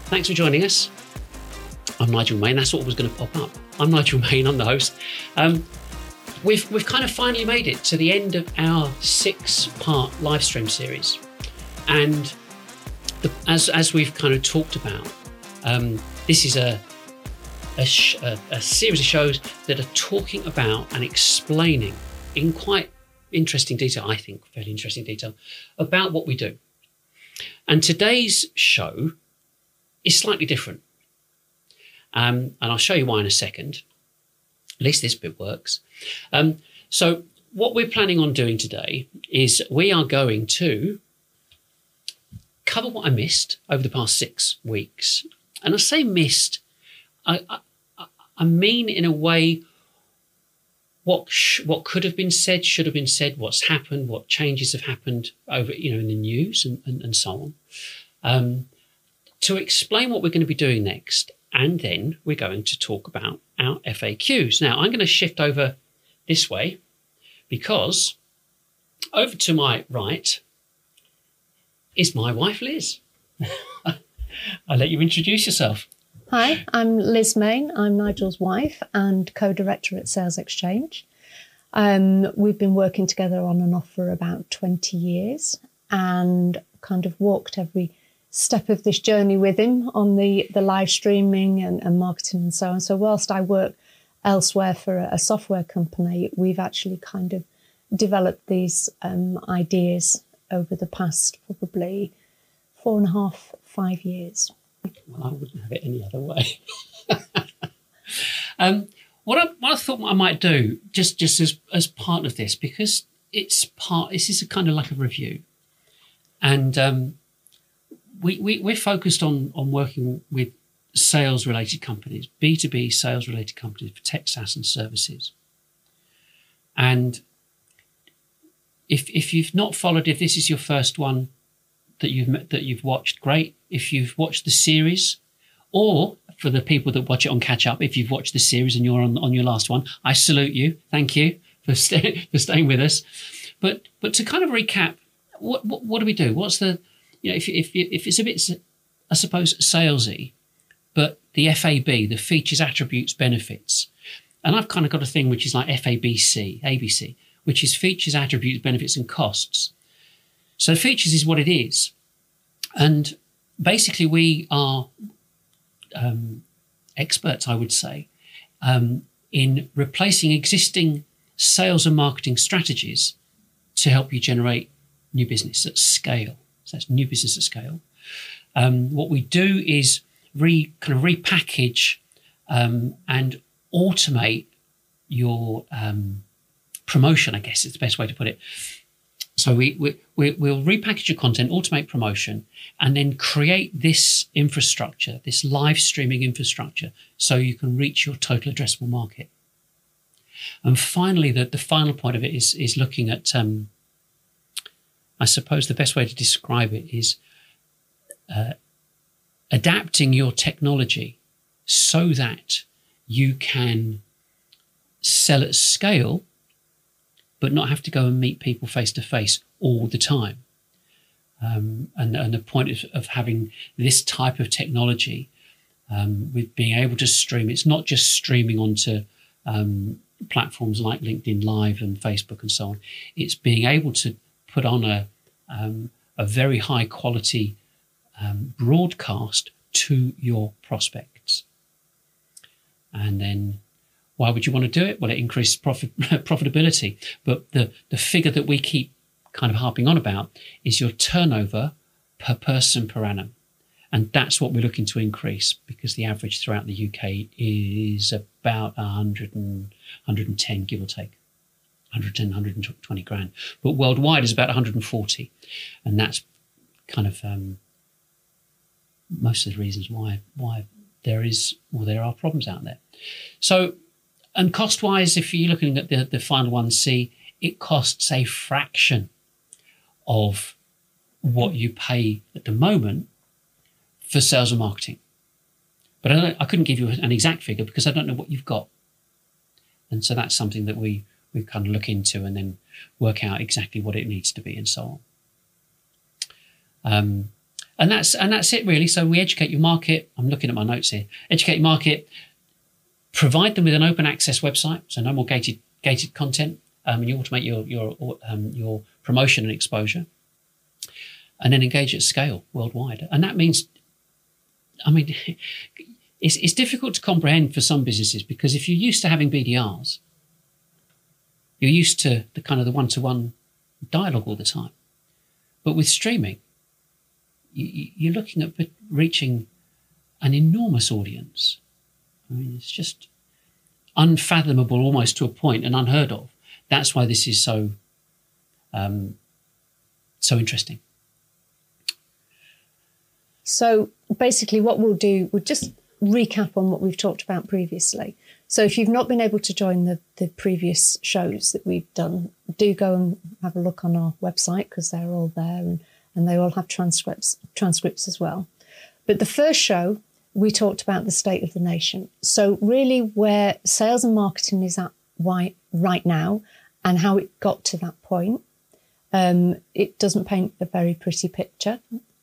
Thanks for joining us. I'm Nigel Main. That's what was going to pop up. I'm Nigel Main. I'm the host. We've kind of finally made it to the end of our 6-part live stream series, and as we've kind of talked about, this is a series of shows that are talking about and explaining in quite interesting detail, I think, fairly interesting detail, about what we do. And today's show is slightly different. And I'll show you why in a second. At least this bit works. So what we're planning on doing today is we are going to cover what I missed over the past 6 weeks. And I say missed, I mean in a way what could have been said, should have been said, what's happened, what changes have happened over, in the news and so on. To explain what we're going to be doing next. And then we're going to talk about our FAQs. Now, I'm going to shift over this way because over to my right is my wife, Liz. I'll let you introduce yourself. Hi, I'm Liz Main. I'm Nigel's wife and co-director at Sales Exchange. We've been working together on and off for about 20 years and kind of walked every step of this journey with him on the live streaming and marketing and so on. So whilst I work elsewhere for a software company, we've actually kind of developed these ideas over the past probably 4.5, 5 years. Well, I wouldn't have it any other way. What I thought I might do, just as part of this, because this is a kind of like a review. And we're focused on working with sales-related companies, B2B sales-related companies for tech, SaaS and services. And if you've not followed, if this is your first one that you've watched, great. If you've watched the series, or for the people that watch it on catch up, if you've watched the series and you're on your last one, I salute you. Thank you for staying with us. But to kind of recap, what do we do? What's the if it's a bit, I suppose, salesy, but the FAB, the features, attributes, benefits, and I've kind of got a thing which is like ABC, which is features, attributes, benefits, and costs. So features is what it is, and basically we are experts, I would say, in replacing existing sales and marketing strategies to help you generate new business at scale. So that's new business at scale. What we do is kind of repackage and automate your promotion, I guess is the best way to put it. So we'll repackage your content, automate promotion, and then create this infrastructure, this live streaming infrastructure, so you can reach your total addressable market. And finally, the final point of it is looking at I suppose the best way to describe it is adapting your technology so that you can sell at scale, but not have to go and meet people face to face all the time. And the point of having this type of technology, with being able to stream, it's not just streaming onto platforms like LinkedIn Live and Facebook and so on. It's being able to put on a very high quality broadcast to your prospects. And then why would you want to do it? Well, it increases profitability. But the figure that we keep kind of harping on about is your turnover per person per annum. And that's what we're looking to increase, because the average throughout the UK is about 110, give or take. 110, 120 grand. But worldwide is about 140. And that's kind of most of the reasons why there are problems out there. So, and cost-wise, if you're looking at the final one, C, it costs a fraction of what you pay at the moment for sales and marketing. But I couldn't give you an exact figure because I don't know what you've got. And so that's something that we kind of look into and then work out exactly what it needs to be and so on. And that's it really. So we educate your market. I'm looking at my notes here. Educate your market, provide them with an open access website, so no more gated content. And you automate your promotion and exposure, and then engage at scale worldwide. And that means, I mean, it's difficult to comprehend for some businesses, because if you're used to having BDRs, you're used to the kind of the one-to-one dialogue all the time. But with streaming, you're looking at reaching an enormous audience. I mean, it's just unfathomable almost to a point, and unheard of. That's why this is so interesting. So basically what we'll do, we'll just recap on what we've talked about previously. So if you've not been able to join the previous shows that we've done, do go and have a look on our website, because they're all there, and they all have transcripts as well. But the first show, we talked about the state of the nation. So really where sales and marketing is at right now, and how it got to that point. It doesn't paint a very pretty picture.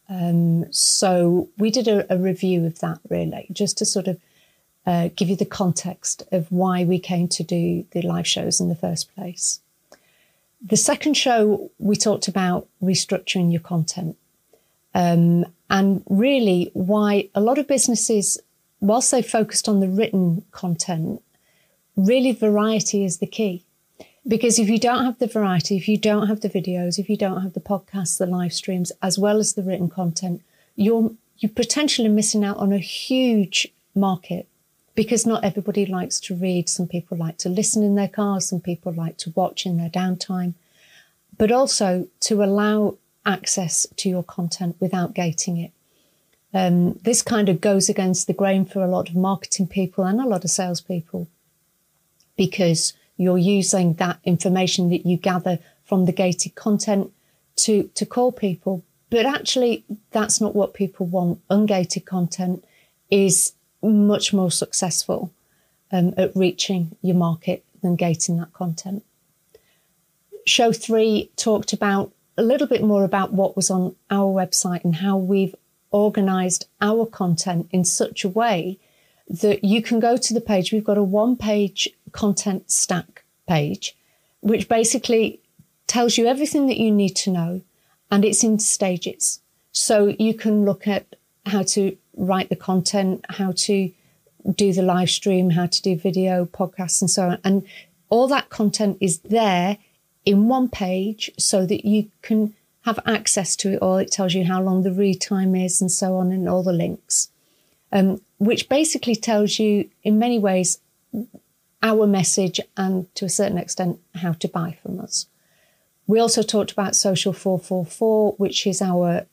So we did a review of that, really, just to sort of give you the context of why we came to do the live shows in the first place. The second show, we talked about restructuring your content, and really why a lot of businesses, whilst they focused on the written content, really variety is the key. Because if you don't have the variety, if you don't have the videos, if you don't have the podcasts, the live streams, as well as the written content, you're potentially missing out on a huge market, because not everybody likes to read. Some people like to listen in their cars. Some people like to watch in their downtime. But also to allow access to your content without gating it. This kind of goes against the grain for a lot of marketing people and a lot of salespeople, because you're using that information that you gather from the gated content to call people. But actually, that's not what people want. Ungated content is much more successful at reaching your market than gating that content. Show 3 talked about a little bit more about what was on our website and how we've organised our content in such a way that you can go to the page. We've got a 1-page content stack page, which basically tells you everything that you need to know, and it's in stages. So you can look at how to write the content, how to do the live stream, how to do video, podcasts, and so on. And all that content is there in 1 page so that you can have access to it all. It tells you how long the read time is and so on, and all the links, which basically tells you in many ways our message and to a certain extent how to buy from us. We also talked about Social 444, which is our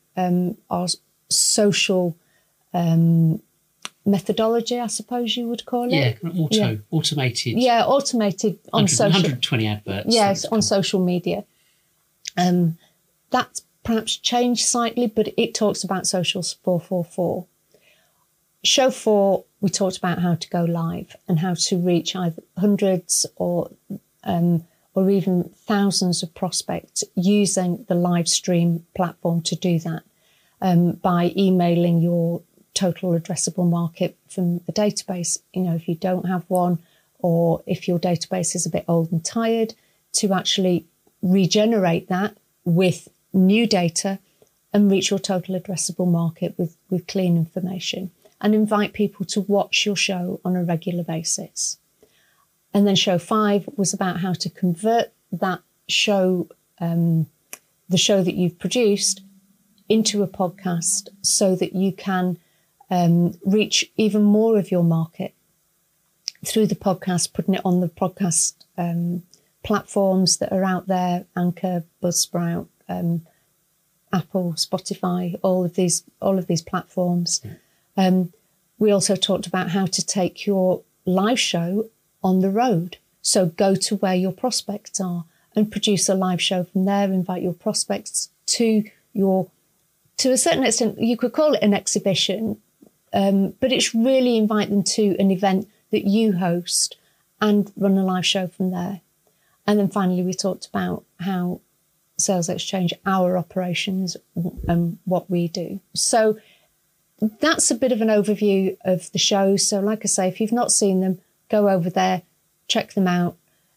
social methodology, I suppose you would call it. Automated. Yeah, automated on social. 120 adverts. Yes, on social media. That's perhaps changed slightly, but it talks about Social 444. Show 4, we talked about how to go live and how to reach either hundreds or even thousands of prospects using the live stream platform to do that, by emailing your total addressable market from the database. You know, if you don't have one, or if your database is a bit old and tired, to actually regenerate that with new data and reach your total addressable market with clean information, and invite people to watch your show on a regular basis. And then show 5 was about how to convert that show, the show that you've produced, into a podcast so that you can reach even more of your market through the podcast, putting it on the podcast platforms that are out there: Anchor, Buzzsprout, Apple, Spotify, all of these platforms. We also talked about how to take your live show on the road. So go to where your prospects are and produce a live show from there, invite your prospects to a certain extent, you could call it an exhibition, but it's really invite them to an event that you host and run a live show from there. And then finally, we talked about how Sales Exchange, our operations and what we do. So that's a bit of an overview of the show. So like I say, if you've not seen them, go over there, check them out.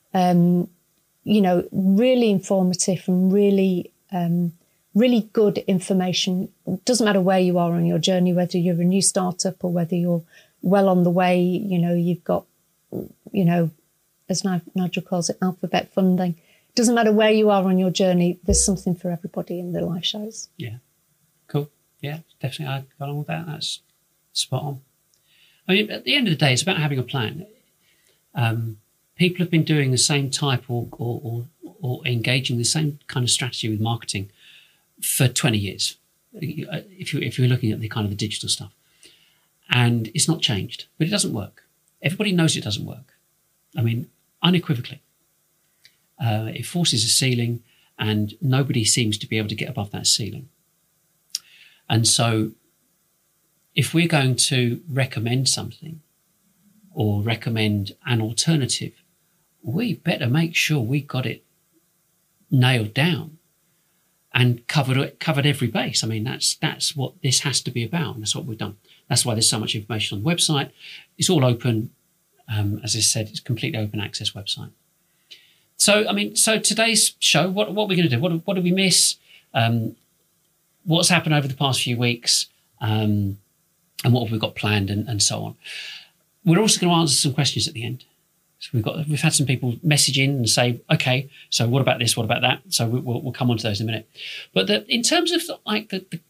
Really informative and really good information. It doesn't matter where you are on your journey, whether you're a new startup or whether you're well on the way, you've got, as Nigel calls it, alphabet funding. It doesn't matter where you are on your journey, there's something for everybody in the live shows. Yeah. Cool. Yeah, definitely. I got on with that. That's spot on. I mean, at the end of the day, it's about having a plan. People have been doing the same type or engaging the same kind of strategy with marketing for 20 years. If you're looking at the kind of the digital stuff, and it's not changed, but it doesn't work. Everybody knows it doesn't work. I mean, unequivocally, it forces a ceiling, and nobody seems to be able to get above that ceiling. And so if we're going to recommend something or recommend an alternative, we better make sure we got it nailed down and covered every base. I mean, that's what this has to be about, and that's what we've done. That's why there's so much information on the website. It's all open. As I said, it's a completely open access website. So, today's show, what are we going to do? What did we miss? What's happened over the past few weeks, and what have we got planned, and so on. We're also going to answer some questions at the end. So we've had some people message in and say, okay, so what about this? What about that? So we'll come on to those in a minute. But in terms of I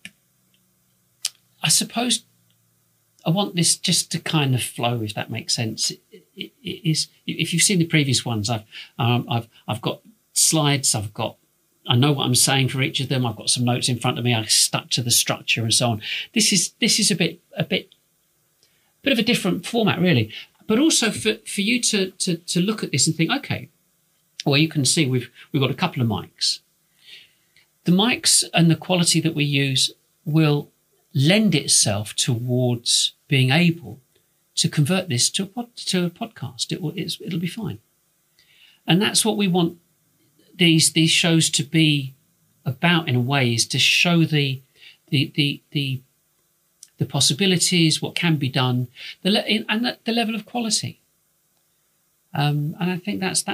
suppose I want this just to kind of flow, if that makes sense. It is, if you've seen the previous ones, I've got slides. I know what I'm saying for each of them. I've got some notes in front of me. I stuck to the structure and so on. This is a bit of a different format, really. But also for you to look at this and think, okay, well, you can see we've got a couple of mics. The mics and the quality that we use will lend itself towards being able to convert this to a podcast. It'll be fine. And that's what we want these shows to be about, in a way, is to show the possibilities, what can be done, and the level of quality. And I think that's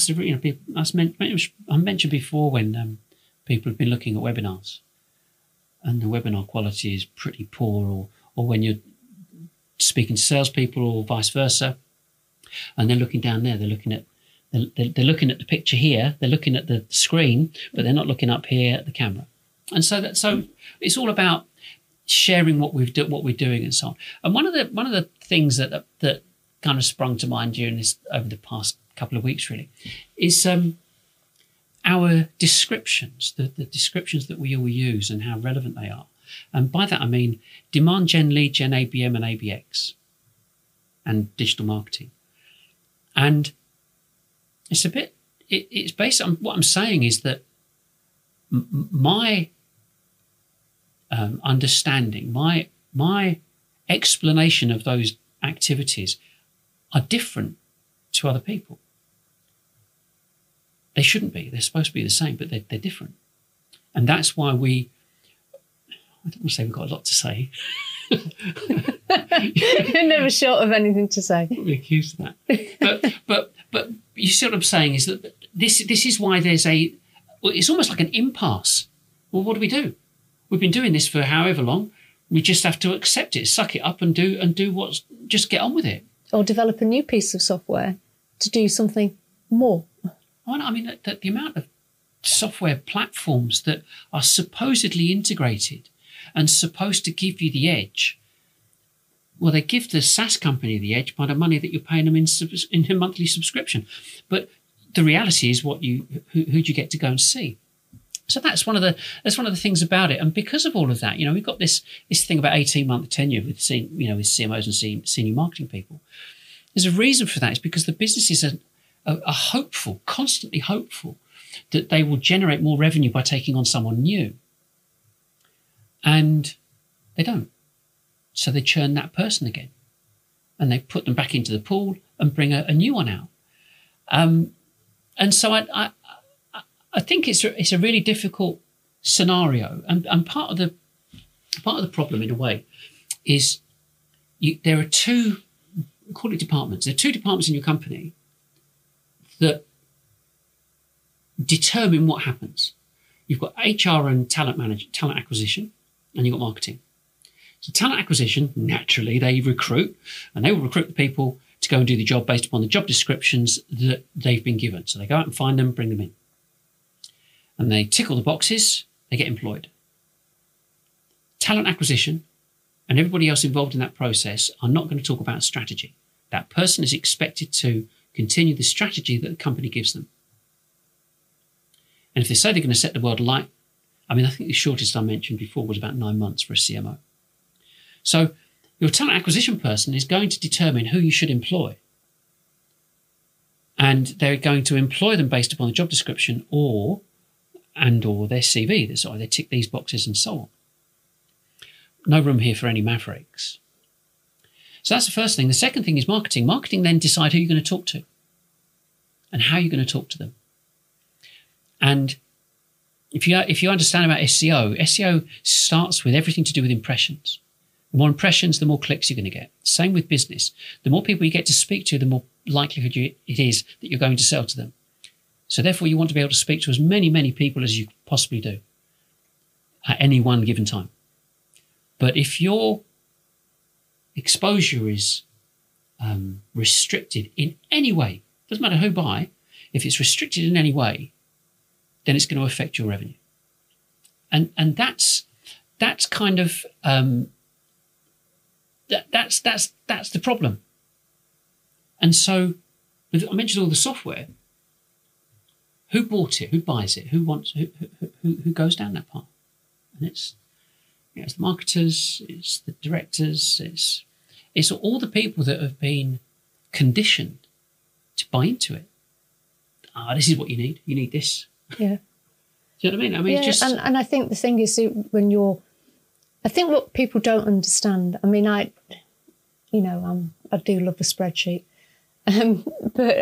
I mentioned before when people have been looking at webinars, and the webinar quality is pretty poor, or when you're speaking to salespeople or vice versa, and they're looking down there, they're looking at the picture here, they're looking at the screen, but they're not looking up here at the camera. And so it's all about sharing what we're doing and so on. And one of the things that kind of sprung to mind during this over the past couple of weeks, really, is our descriptions, the descriptions that we all use and how relevant they are. And by that I mean demand gen, lead gen, ABM and ABX, and digital marketing. And it's based on what I'm saying is that my understanding, my explanation of those activities are different to other people. They shouldn't be. They're supposed to be the same, but they're different. And that's why I don't want to say we've got a lot to say. You're never short of anything to say. I'm be accused of that. But you see what I'm saying is that this is why it's almost like an impasse. Well, what do? We've been doing this for however long. We just have to accept it, suck it up, and do just get on with it. Or develop a new piece of software to do something more. I mean, the amount of software platforms that are supposedly integrated and supposed to give you the edge. Well, they give the SaaS company the edge by the money that you're paying them in a monthly subscription. But the reality is, who do you get to go and see? So that's one of the things about it. And because of all of that, we've got this thing about 18-month tenure with CMOs and senior marketing people. There's a reason for that. It's because the businesses are hopeful, constantly hopeful, that they will generate more revenue by taking on someone new. And they don't. So they churn that person again. And they put them back into the pool and bring a new one out. And so I think it's a really difficult scenario, and part of the problem in a way is there are two, call it departments. There are two departments in your company that determine what happens. You've got HR and talent acquisition, and you've got marketing. So talent acquisition, naturally, they recruit, and they will recruit the people to go and do the job based upon the job descriptions that they've been given. So they go out and find them, bring them in. And they tick all the boxes, they get employed. Talent acquisition and everybody else involved in that process are not going to talk about strategy. That person is expected to continue the strategy that the company gives them. And if they say they're going to set the world alight, I think the shortest I mentioned before was about 9 months for a CMO. So your talent acquisition person is going to determine who you should employ. And they're going to employ them based upon the job description or their CV. So they tick these boxes and so on. No room here for any mavericks. So that's the first thing. The second thing is marketing. Marketing then decide who you're going to talk to and how you're going to talk to them. And if you understand about SEO starts with everything to do with impressions. The more impressions, the more clicks you're going to get. Same with business. The more people you get to speak to, the more likelihood it is that you're going to sell to them. So therefore, you want to be able to speak to as many people as you possibly do at any one given time. But if your exposure is restricted in any way, doesn't matter who by, if it's restricted in any way, then it's going to affect your revenue. And that's kind of that's the problem. And so I mentioned all the software. Who bought it? Who buys it? Who goes down that path? And it's the marketers, it's the directors, it's all the people that have been conditioned to buy into it. This is what you need. You need this. Yeah. Do you know what I mean? Yeah, it's just... and I think the thing is I think what people don't understand, I do love a spreadsheet, but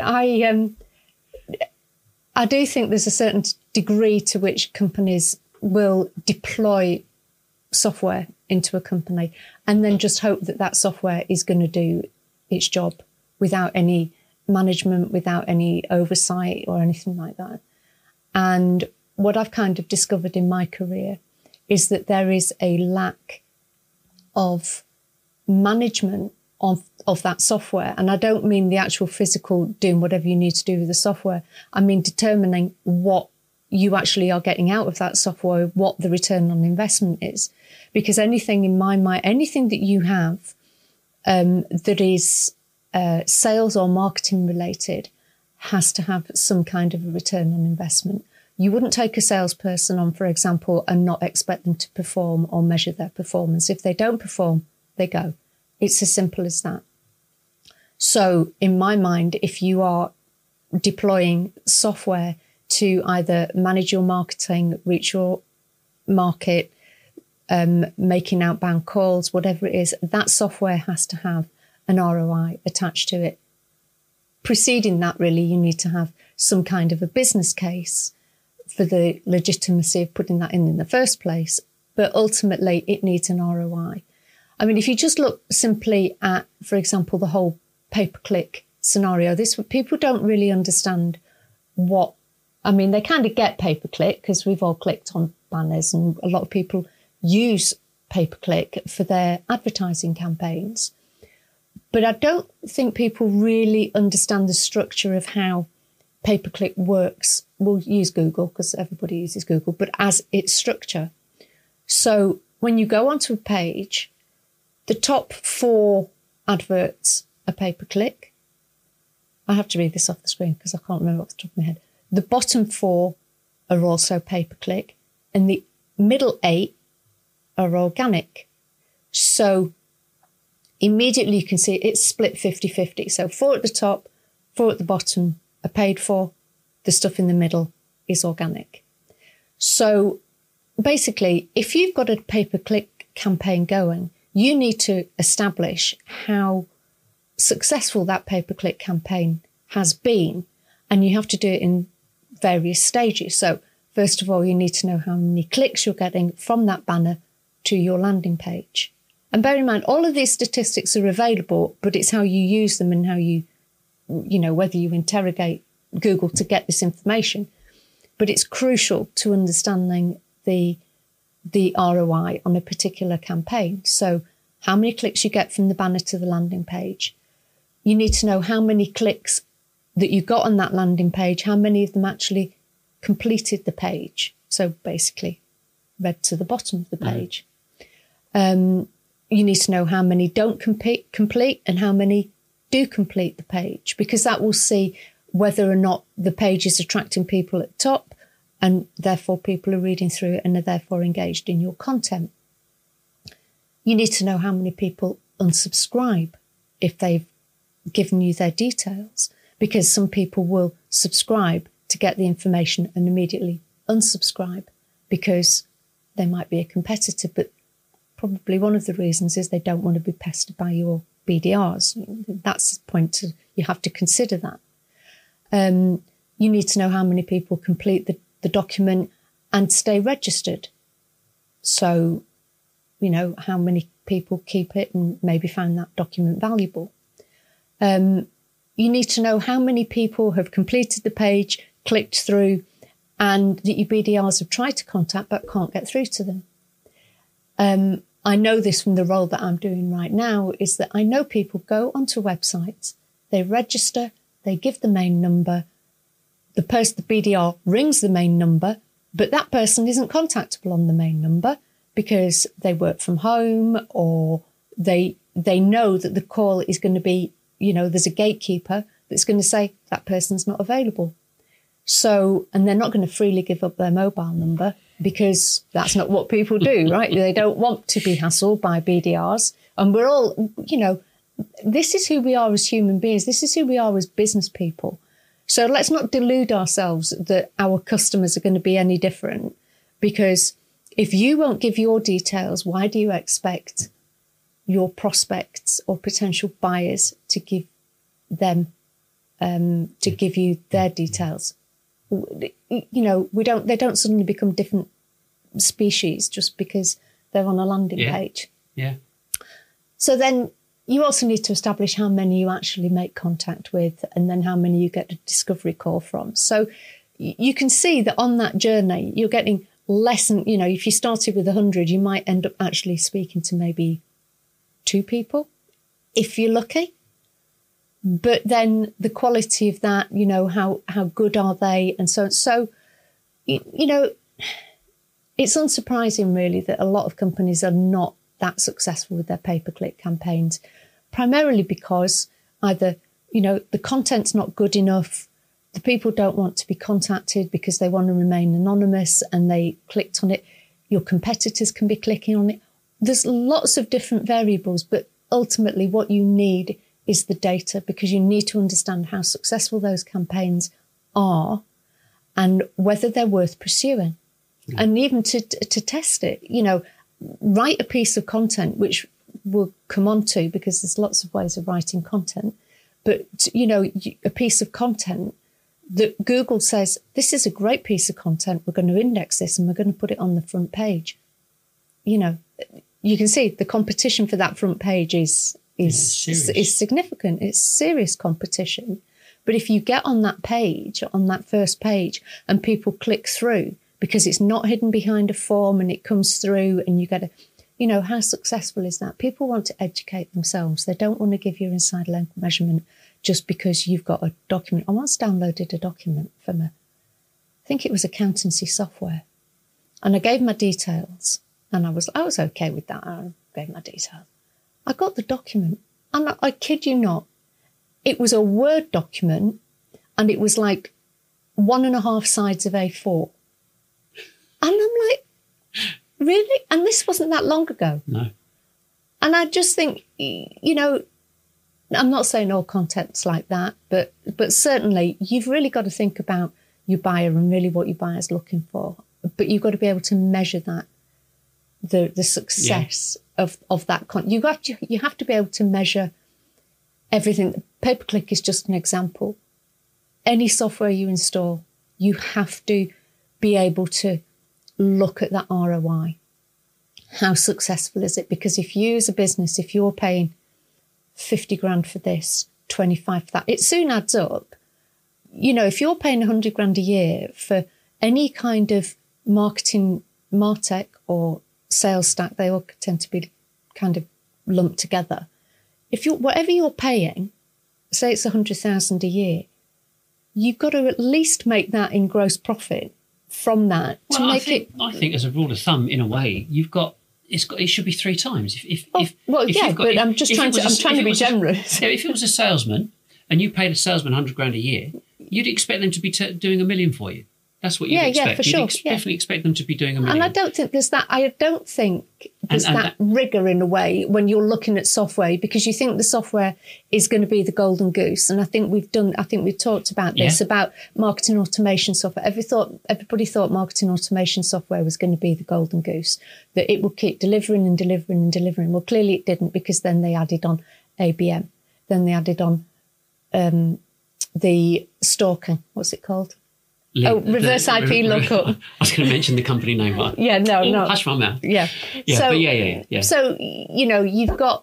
I do think there's a certain degree to which companies will deploy software into a company and then just hope that software is going to do its job without any management, without any oversight or anything like that. And what I've kind of discovered in my career is that there is a lack of management of that software. And I don't mean the actual physical doing whatever you need to do with the software. I mean determining what you actually are getting out of that software, what the return on investment is. Because anything in my mind, anything that you have that is sales or marketing related has to have some kind of a return on investment. You wouldn't take a salesperson on, for example, and not expect them to perform or measure their performance. If they don't perform, they go. It's as simple as that. So in my mind, if you are deploying software to either manage your marketing, reach your market, making outbound calls, whatever it is, that software has to have an ROI attached to it. Preceding that, really, you need to have some kind of a business case for the legitimacy of putting that in the first place. But ultimately, it needs an ROI. I mean, if you just look simply at, for example, the whole pay-per-click scenario, people don't really understand they kind of get pay-per-click because we've all clicked on banners and a lot of people use pay-per-click for their advertising campaigns. But I don't think people really understand the structure of how pay-per-click works. We'll use Google because everybody uses Google, but as its structure. So when you go onto a page, the top 4 adverts are pay-per-click. I have to read this off the screen because I can't remember off the top of my head. The bottom 4 are also pay-per-click and the middle 8 are organic. So immediately you can see it's split 50-50. So 4 at the top, 4 at the bottom are paid for. The stuff in the middle is organic. So basically, if you've got a pay-per-click campaign going, you need to establish how successful that pay-per-click campaign has been. And you have to do it in various stages. So first of all, you need to know how many clicks you're getting from that banner to your landing page. And bear in mind, all of these statistics are available, but it's how you use them and how you whether you interrogate Google to get this information. But it's crucial to understanding the ROI on a particular campaign. So how many clicks you get from the banner to the landing page. You need to know how many clicks that you got on that landing page, how many of them actually completed the page. So basically read to the bottom of the page. You need to know how many don't complete and how many do complete the page, because that will see whether or not the page is attracting people at the top, and therefore people are reading through it and are therefore engaged in your content. You need to know how many people unsubscribe if they've given you their details, because some people will subscribe to get the information and immediately unsubscribe because they might be a competitor, but probably one of the reasons is they don't want to be pestered by your BDRs. That's the point. You have to consider that. You need to know how many people complete the document and stay registered. So, how many people keep it and maybe find that document valuable. You need to know how many people have completed the page, clicked through, and that your BDRs have tried to contact but can't get through to them. I know this from the role that I'm doing right now, is that I know people go onto websites, they register, they give the main number, the BDR rings the main number, but that person isn't contactable on the main number because they work from home, or they know that the call is going to be, there's a gatekeeper that's going to say that person's not available. So, and they're not going to freely give up their mobile number because that's not what people do, right? They don't want to be hassled by BDRs. And we're all, this is who we are as human beings. This is who we are as business people. So let's not delude ourselves that our customers are going to be any different, because if you won't give your details, why do you expect your prospects or potential buyers to give them, to give you their details? They don't suddenly become different species just because they're on a landing page. Yeah. So then you also need to establish how many you actually make contact with, and then how many you get a discovery call from. So you can see that on that journey, you're getting less than, if you started with 100, you might end up actually speaking to maybe 2 people, if you're lucky. But then the quality of that, how good are they? And so, it's unsurprising really that a lot of companies are not that successful with their pay-per-click campaigns, primarily because either, the content's not good enough, the people don't want to be contacted because they want to remain anonymous and they clicked on it. Your competitors can be clicking on it. There's lots of different variables, but ultimately what you need is the data, because you need to understand how successful those campaigns are and whether they're worth pursuing. Yeah. And even to test it, write a piece of content, which we'll come on to because there's lots of ways of writing content. But, a piece of content that Google says, this is a great piece of content, we're going to index this and we're going to put it on the front page. You can see the competition for that front page is significant. It's serious competition. But if you get on that page, on that first page, and people click through because it's not hidden behind a form and it comes through and you get how successful is that? People want to educate themselves. They don't want to give you inside length measurement just because you've got a document. I once downloaded a document from I think it was accountancy software, and I gave my details, and I was okay with that. I gave my details. I got the document, and I kid you not, it was a Word document, and it was like 1.5 sides of A4. And I'm like, really? And this wasn't that long ago. No. And I just think, I'm not saying all content's like that, but certainly you've really got to think about your buyer and really what your buyer's looking for. But you've got to be able to measure that, the success of that content. You have to be able to measure everything. Pay-per-click is just an example. Any software you install, you have to be able to look at that ROI. How successful is it? Because if you as a business, if you're paying 50 grand for this, 25 for that, it soon adds up. You know, if you're paying 100 grand a year for any kind of marketing, MarTech or sales stack, they all tend to be kind of lumped together. If you, whatever you're paying, say it's 100,000 a year, you've got to at least make that in gross profit from that to make it. I think as a rule of thumb, in a way, it should be 3 times. I'm trying to be generous. If it was a salesman and you paid a salesman 100 grand a year, you'd expect them to be doing $1 million for you. That's what you'd expect. Yeah, for sure. Definitely expect them to be doing $1 million. And I don't think there's that. I don't think there's that rigor in a way when you're looking at software, because you think the software is going to be the golden goose. And I think we've talked about this, about marketing automation software. Everybody thought marketing automation software was going to be the golden goose, that it would keep delivering and delivering and delivering. Well, clearly it didn't, because then they added on ABM. Then they added on the stalking. What's it called? Reverse IP lookup. I was going to mention the company name. But no. Hush my mouth. Yeah. So, So, you know, you've got,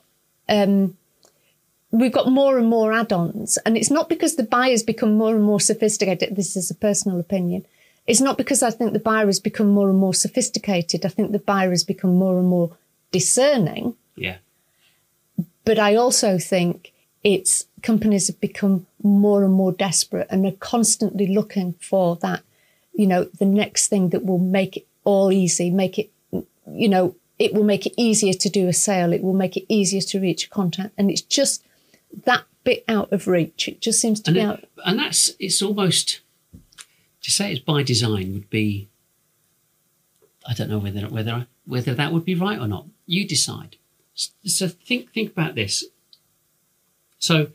we've got more and more add-ons, and it's not because the buyers become more and more sophisticated. This is a personal opinion. It's not because I think the buyer has become more and more sophisticated. I think the buyer has become more and more discerning. Yeah. But I also think companies have become more and more desperate and are constantly looking for that, you know, the next thing that will make it all easy, make it, you know, it will make it easier to do a sale. It will make it easier to reach a contact. And it's just that bit out of reach. It just seems to be out. And it's almost, to say it's by design would be, I don't know whether that would be right or not. You decide. So think about this. So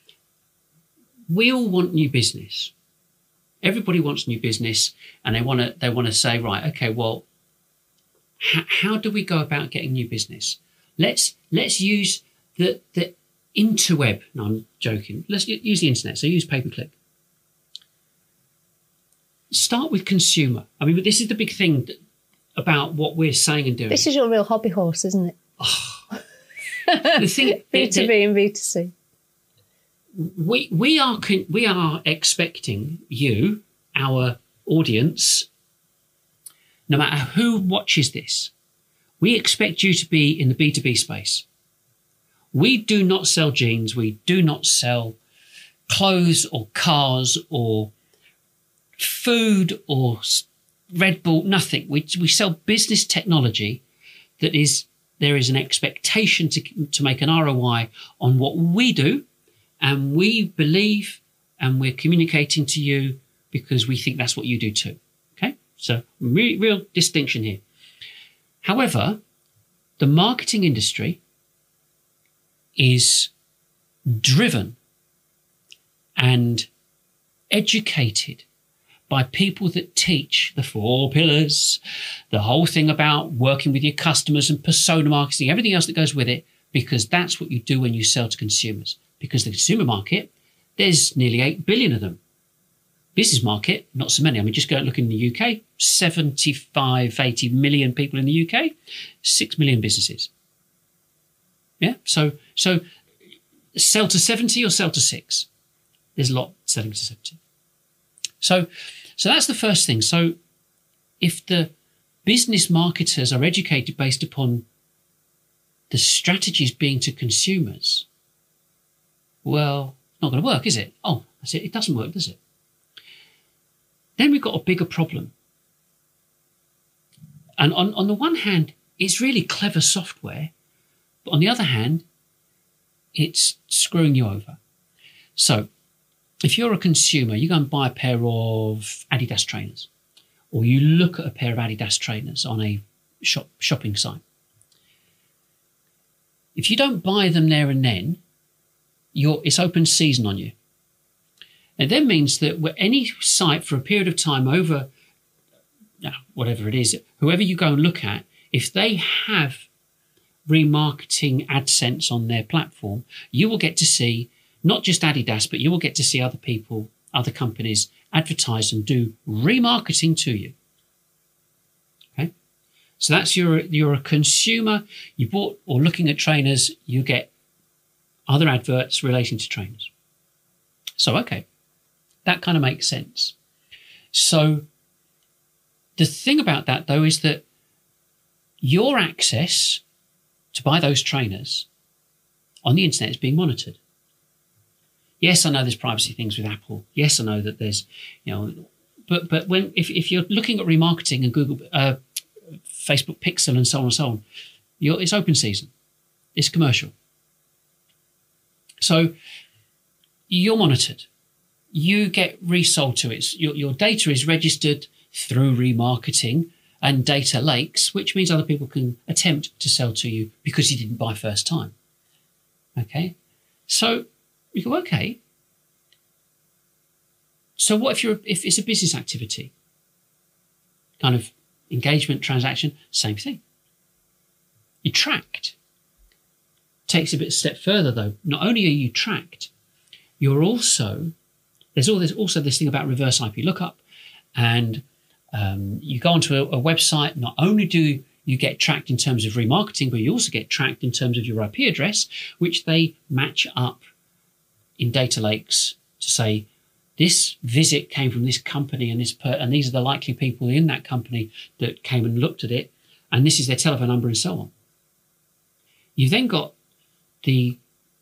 we all want new business. Everybody wants new business, and they want to say, right, okay, well, how do we go about getting new business? Let's use the interweb. No, I'm joking. Let's use the internet. So use pay-per-click. Start with consumer. I mean, this is the big thing about what we're saying and doing. This is your real hobby horse, isn't it? The thing, B2B and B2C. We are expecting you, our audience, no matter who watches this, we expect you to be in the B2B space. We do not sell jeans. We do not sell clothes or cars or food or Red Bull, nothing. We sell business technology that is, there is an expectation to make an ROI on what we do. And we believe, and we're communicating to you because we think that's what you do too. Okay? So real distinction here. However, the marketing industry is driven and educated by people that teach the 4 pillars, the whole thing about working with your customers and persona marketing, everything else that goes with it, because that's what you do when you sell to consumers. Because the consumer market, there's nearly 8 billion of them. Business market, not so many. I mean, just go and look in the UK, 75, 80 million people in the UK, 6 million businesses. Yeah, so sell to 70 or sell to 6. There's a lot selling to 70. So that's the first thing. So if the business marketers are educated based upon the strategies being to consumers, well, it's not going to work, is it? Oh, that's it. It doesn't work, does it? Then we've got a bigger problem. And on the one hand, it's really clever software, but on the other hand, it's screwing you over. So if you're a consumer, you go and buy a pair of Adidas trainers, or you look at a pair of Adidas trainers on a shopping site. If you don't buy them there and then, it's open season on you. It then means that any site for a period of time over, whatever it is, whoever you go and look at, if they have remarketing AdSense on their platform, you will get to see not just Adidas, but you will get to see other people, other companies advertise and do remarketing to you. Okay, so that's you're a consumer. You bought or looking at trainers. You get other adverts relating to trainers. So okay, that kind of makes sense. So the thing about that though is that your access to buy those trainers on the internet is being monitored. Yes, I know there's privacy things with Apple. Yes, I know that there's, but if you're looking at remarketing and Google, Facebook Pixel and so on and so on, it's open season. It's commercial. So you're monitored. You get resold to it. Your data is registered through remarketing and data lakes, which means other people can attempt to sell to you because you didn't buy first time. Okay, so you go, okay. So what if it's a business activity, kind of engagement, transaction, same thing. You're tracked. Takes a step further though. Not only are you tracked, you're also, there's also this thing about reverse IP lookup, and you go onto a website. Not only do you get tracked in terms of remarketing, but you also get tracked in terms of your IP address, which they match up in data lakes to say, this visit came from this company and and these are the likely people in that company that came and looked at it, and this is their telephone number and so on. You've then got the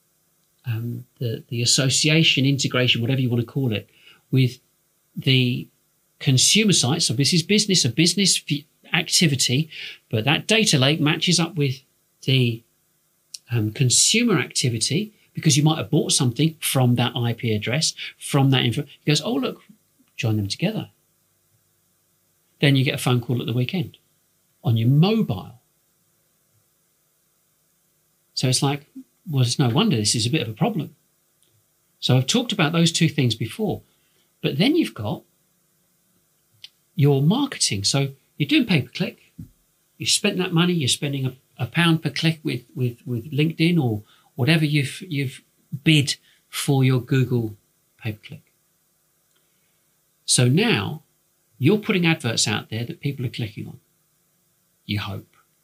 association, integration, whatever you want to call it, with the consumer site. So this is a business activity, but that data lake matches up with the consumer activity, because you might have bought something from that IP address, from that info. He goes, oh, look, join them together. Then you get a phone call at the weekend on your mobile. So it's like, well, it's no wonder this is a bit of a problem. So I've talked about those two things before, but then you've got your marketing. So you're doing pay-per-click. You spent that money. You're spending a pound per click with LinkedIn or whatever you've bid for your Google pay-per-click. So now you're putting adverts out there that people are clicking on. You hope.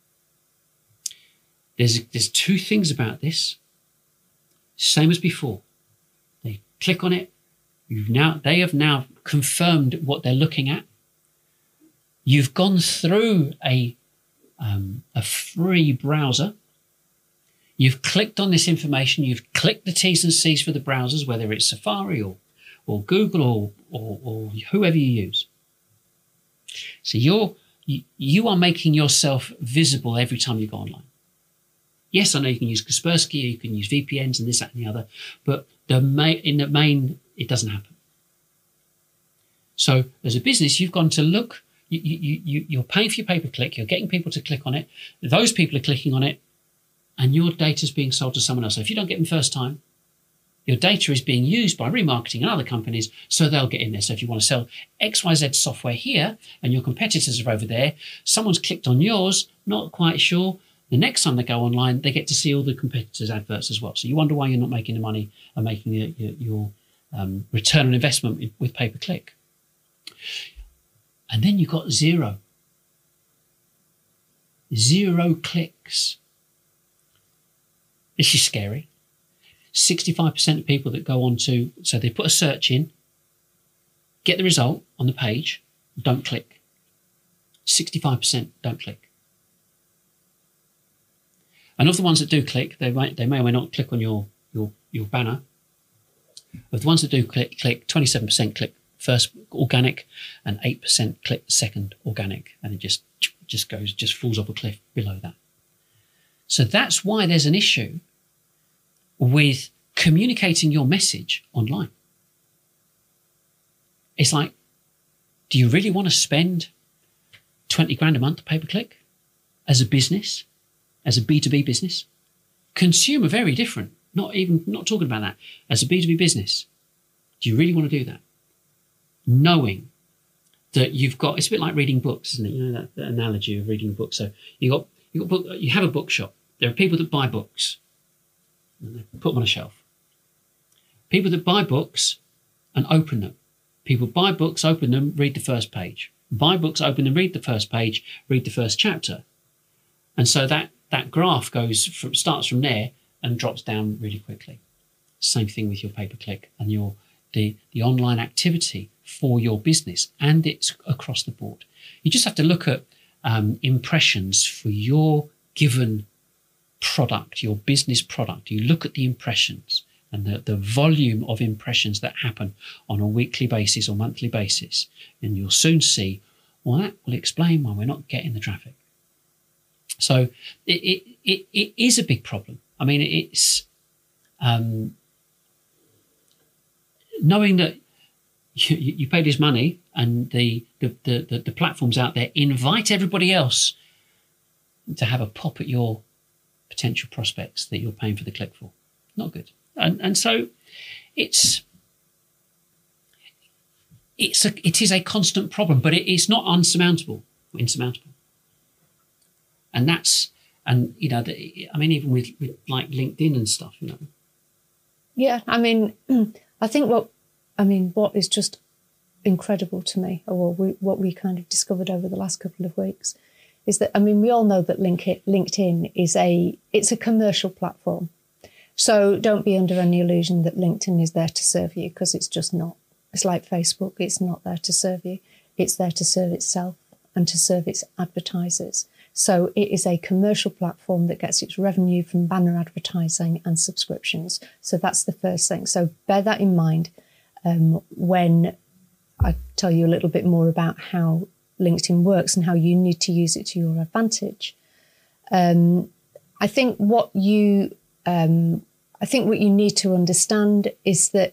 There's two things about this. Same as before. They click on it. They have now confirmed what they're looking at. You've gone through a free browser. You've clicked on this information. You've clicked the T's and C's for the browsers, whether it's Safari or Google or whoever you use. So you are making yourself visible every time you go online. Yes, I know you can use Kaspersky, you can use VPNs and this, that, and the other, but in the main, it doesn't happen. So as a business, you've gone to look. You're paying for your pay-per-click. You're getting people to click on it. Those people are clicking on it, and your data is being sold to someone else. So if you don't get them first time, your data is being used by remarketing and other companies, so they'll get in there. So if you want to sell XYZ software here and your competitors are over there, someone's clicked on yours, not quite sure. The next time they go online, they get to see all the competitors' adverts as well. So you wonder why you're not making the money and making your return on investment with pay-per-click. And then you've got zero clicks. This is scary. 65% of people that go on to, so they put a search in, get the result on the page, don't click. 65% don't click. And of the ones that do click, they may or may not click on your banner. Of the ones that do click, 27% click first organic and 8% click second organic, and it just falls off a cliff below that. So that's why there's an issue with communicating your message online. It's like, do you really want to spend 20 grand a month pay-per-click as a business, as a B2B business? Consumer, very different. Not talking about that. As a B2B business, do you really want to do that? Knowing that you've got, it's a bit like reading books, isn't it? You know, that analogy of reading a book. So you have a bookshop. There are people that buy books and they put them on a shelf. People that buy books and open them People buy books, open them, read the first page. Buy books, open them, read the first page, read the first chapter. And so that graph starts from there and drops down really quickly. Same thing with your pay-per-click and the online activity for your business, and it's across the board. You just have to look at impressions for your given product, your business product. You look at the impressions and the volume of impressions that happen on a weekly basis or monthly basis, and you'll soon see, well, that will explain why we're not getting the traffic. So it is a big problem. I mean, it's knowing that you pay this money and the platforms out there invite everybody else to have a pop at your potential prospects that you're paying for the click for. Not good. And so it is a constant problem, but it's not insurmountable. And even with like LinkedIn and stuff, Yeah, I mean, I think what is just incredible to me, or what we kind of discovered over the last couple of weeks, is that, we all know that LinkedIn it's a commercial platform. So don't be under any illusion that LinkedIn is there to serve you, because it's just not. It's like Facebook. It's not there to serve you. It's there to serve itself and to serve its advertisers. So it is a commercial platform that gets its revenue from banner advertising and subscriptions. So that's the first thing. So bear that in mind when I tell you a little bit more about how LinkedIn works and how you need to use it to your advantage. I think what you need to understand is that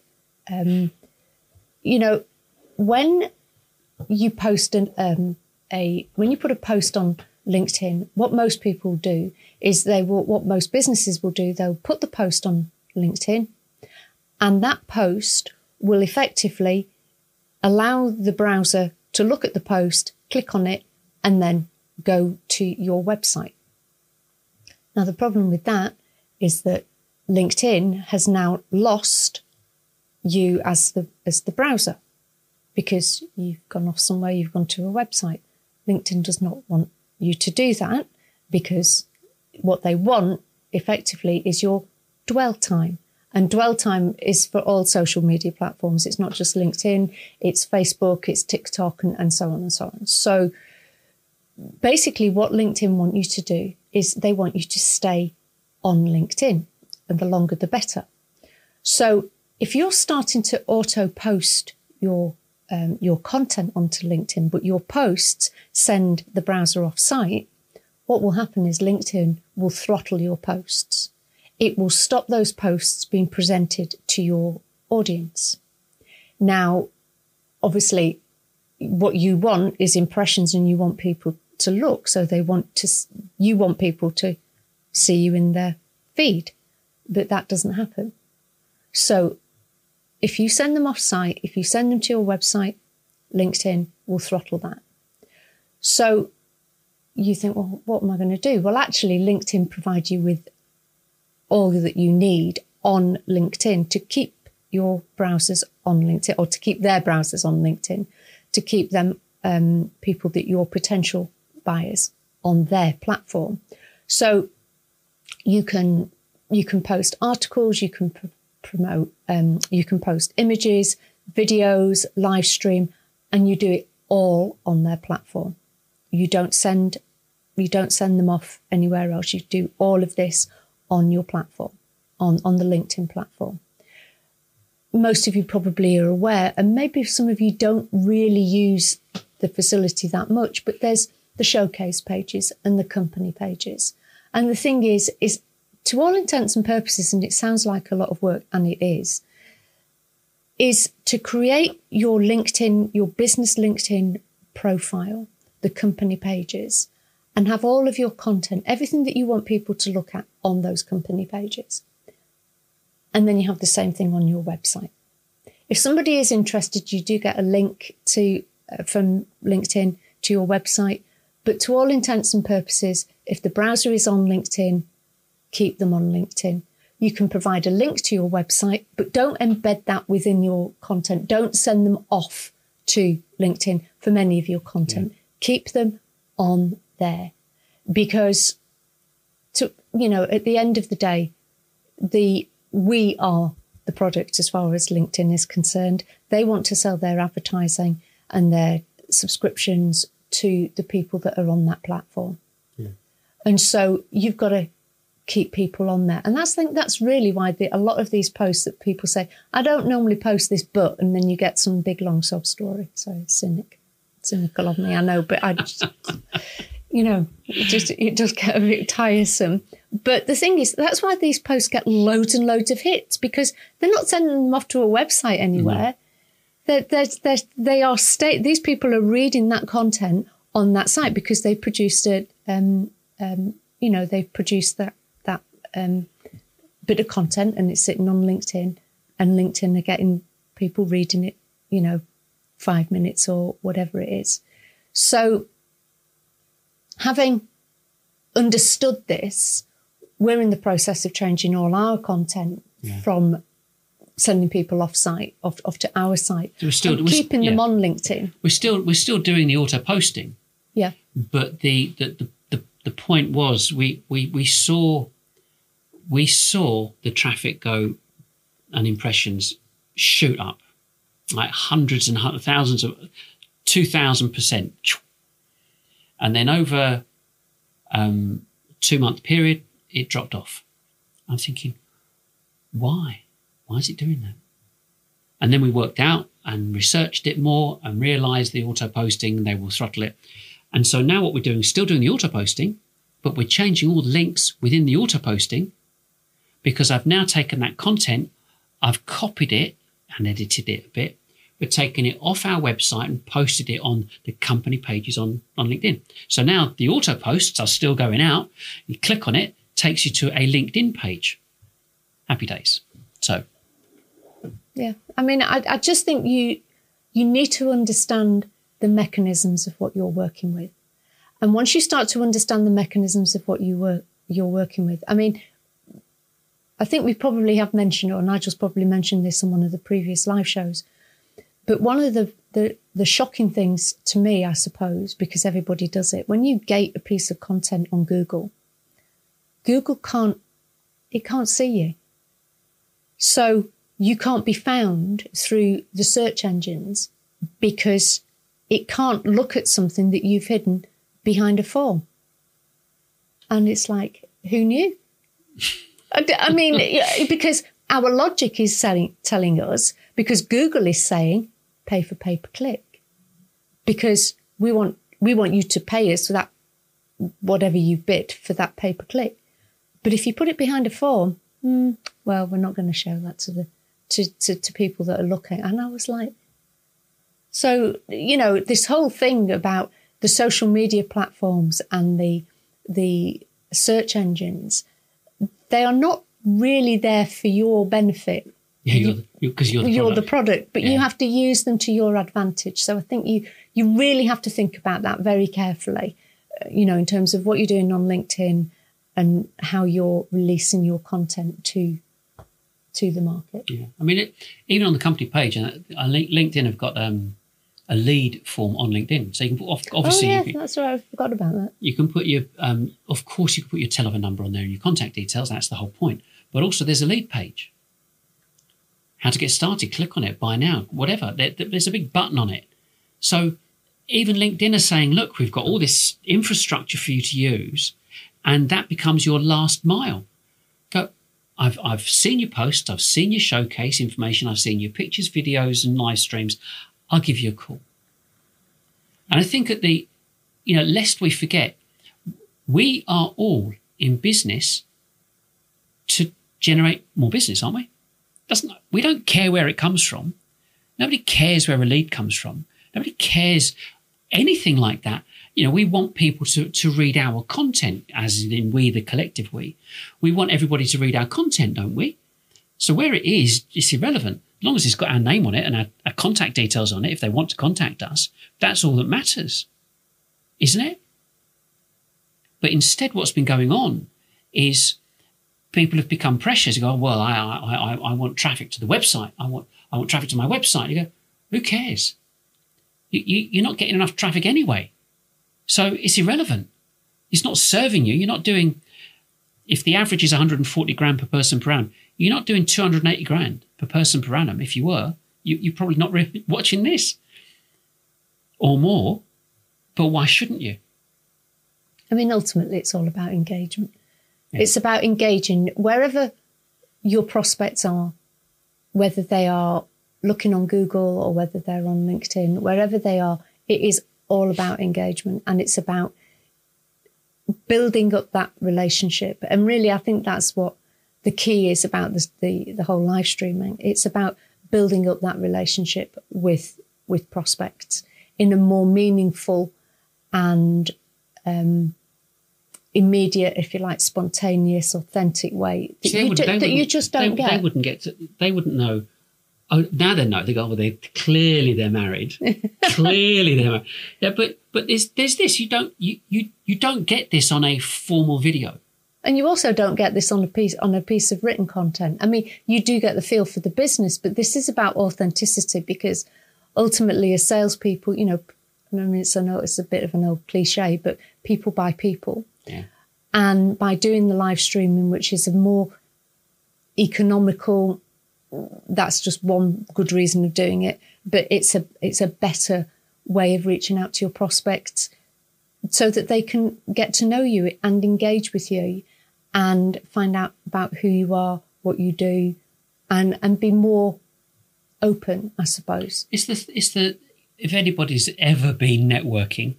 when you post when you put a post on LinkedIn, what most people do is what most businesses will do, they'll put the post on LinkedIn, and that post will effectively allow the browser to look at the post, click on it, and then go to your website. Now, the problem with that is that LinkedIn has now lost you as the browser, because you've gone off somewhere, you've gone to a website. LinkedIn does not want you to do that, because what they want effectively is your dwell time. And dwell time is for all social media platforms. It's not just LinkedIn, it's Facebook, it's TikTok, and so on and so on. So basically what LinkedIn want you to do is they want you to stay on LinkedIn, and the longer the better. So if you're starting to auto post your content onto LinkedIn, but your posts send the browser off site, what will happen is LinkedIn will throttle your posts. It will stop those posts being presented to your audience. Now, obviously, what you want is impressions, and you want people to look. So you want people to see you in their feed, but that doesn't happen. So if you send them off site, if you send them to your website, LinkedIn will throttle that. So you think, well, what am I going to do? Well, actually, LinkedIn provides you with all that you need on LinkedIn to keep your browsers on LinkedIn, or to keep their browsers on LinkedIn, to keep them people that your potential buyers on their platform. So you can post articles, you can promote, you can post images, videos, live stream, and you do it all on their platform. You don't send them off anywhere else. You do all of this on your platform, on the LinkedIn platform. Most of you probably are aware, and maybe some of you don't really use the facility that much, but there's the showcase pages and the company pages. And the thing is to all intents and purposes, and it sounds like a lot of work, and it is to create your LinkedIn, your business LinkedIn profile, the company pages, and have all of your content, everything that you want people to look at on those company pages. And then you have the same thing on your website. If somebody is interested, you do get a link from LinkedIn to your website. But to all intents and purposes, if the browser is on LinkedIn, keep them on LinkedIn. you can provide a link to your website, but don't embed that within your content. Don't send them off to LinkedIn for many of your content. Yeah. Keep them on there, because at the end of the day, we are the product as far as LinkedIn is concerned. They want to sell their advertising and their subscriptions to the people that are on that platform. Yeah. And so you've got to keep people on there. And I think that's really why a lot of these posts that people say, I don't normally post this, but, and then you get some big long sob story. So cynical of me, I know, but I just, it does get a bit tiresome. But the thing is, that's why these posts get loads and loads of hits, because they're not sending them off to a website anywhere. Mm-hmm. These people are reading that content on that site because they produced it. They've produced that bit of content, and it's sitting on LinkedIn, and LinkedIn are getting people reading it, 5 minutes or whatever it is. So having understood this, we're in the process of changing all our content from sending people off to our site, so keeping them on LinkedIn. We're still doing the auto posting. Yeah. But the point was we saw the traffic go and impressions shoot up like hundreds and thousands of 2,000%. And then over 2-month period, it dropped off. I'm thinking, why? Why is it doing that? And then we worked out and researched it more and realized the auto posting, they will throttle it. And so now what we're doing is still doing the auto posting, but we're changing all the links within the auto posting, because I've now taken that content, I've copied it and edited it a bit. We're taking it off our website and posted it on the company pages on LinkedIn. So now the auto posts are still going out. You click on it, takes you to a LinkedIn page. Happy days. So. Yeah. I mean, I just think you need to understand the mechanisms of what you're working with. And once you start to understand the mechanisms of what you're working with, I mean, I think we probably have mentioned, or Nigel's probably mentioned this on one of the previous live shows, but one of the shocking things to me, I suppose, because everybody does it, when you gate a piece of content on Google can't see you. So you can't be found through the search engines because it can't look at something that you've hidden behind a form. And it's like, who knew? I mean, because our logic is telling us, because Google is saying, pay for pay-per-click, because we want you to pay us for that, whatever you bid for that pay-per-click. But if you put it behind a form, well, we're not going to show that to people that are looking. And I was like, so, this whole thing about the social media platforms and the search engines, they are not really there for your benefit. Yeah, because you're the product, but you have to use them to your advantage. So I think you really have to think about that very carefully, in terms of what you're doing on LinkedIn and how you're releasing your content to the market. Yeah, I mean, even on the company page, LinkedIn have got a lead form on LinkedIn, so you can put obviously. Oh yeah, that's right. I forgot about that. You can put your, of course, you can put your telephone number on there and your contact details. That's the whole point. But also, there's a lead page. How to get started? Click on it. Buy now. Whatever. There's a big button on it. So even LinkedIn are saying, look, we've got all this infrastructure for you to use, and that becomes your last mile. Go. I've seen your post. I've seen your showcase information. I've seen your pictures, videos, and live streams. I'll give you a call. And I think lest we forget, we are all in business to generate more business, aren't we? We don't care where it comes from. Nobody cares where a lead comes from. Nobody cares anything like that. We want people to read our content, as in we, the collective we. We want everybody to read our content, don't we? So where it is, it's irrelevant. As long as it's got our name on it and our contact details on it, if they want to contact us, that's all that matters, isn't it? But instead, what's been going on is people have become precious. You go, well, I want traffic to the website. I want traffic to my website. You go, who cares? You're not getting enough traffic anyway. So it's irrelevant. It's not serving you. You're not doing, if the average is 140 grand per person per annum, you're not doing 280 grand per person per annum. If you were, you're probably not really watching this or more. But why shouldn't you? I mean, ultimately, it's all about engagement. Yeah. It's about engaging wherever your prospects are, whether they are looking on Google or whether they're on LinkedIn, wherever they are, it is all about engagement, and it's about building up that relationship. And really, I think that's what the key is about the whole live streaming. It's about building up that relationship with prospects in a more meaningful and immediate, if you like, spontaneous, authentic way that you just don't get. They wouldn't know. Oh, now they know. They go, well, they're married. Clearly they're married. Yeah, but there's this. You don't get this on a formal video. And you also don't get this on a piece of written content. I mean, you do get the feel for the business, but this is about authenticity, because ultimately, as salespeople, I mean, it's a bit of an old cliche, but people buy people. Yeah. And by doing the live streaming, which is a more economical, that's just one good reason of doing it, but it's a better way of reaching out to your prospects so that they can get to know you and engage with you and find out about who you are, what you do, and be more open, I suppose. It's the if anybody's ever been networking,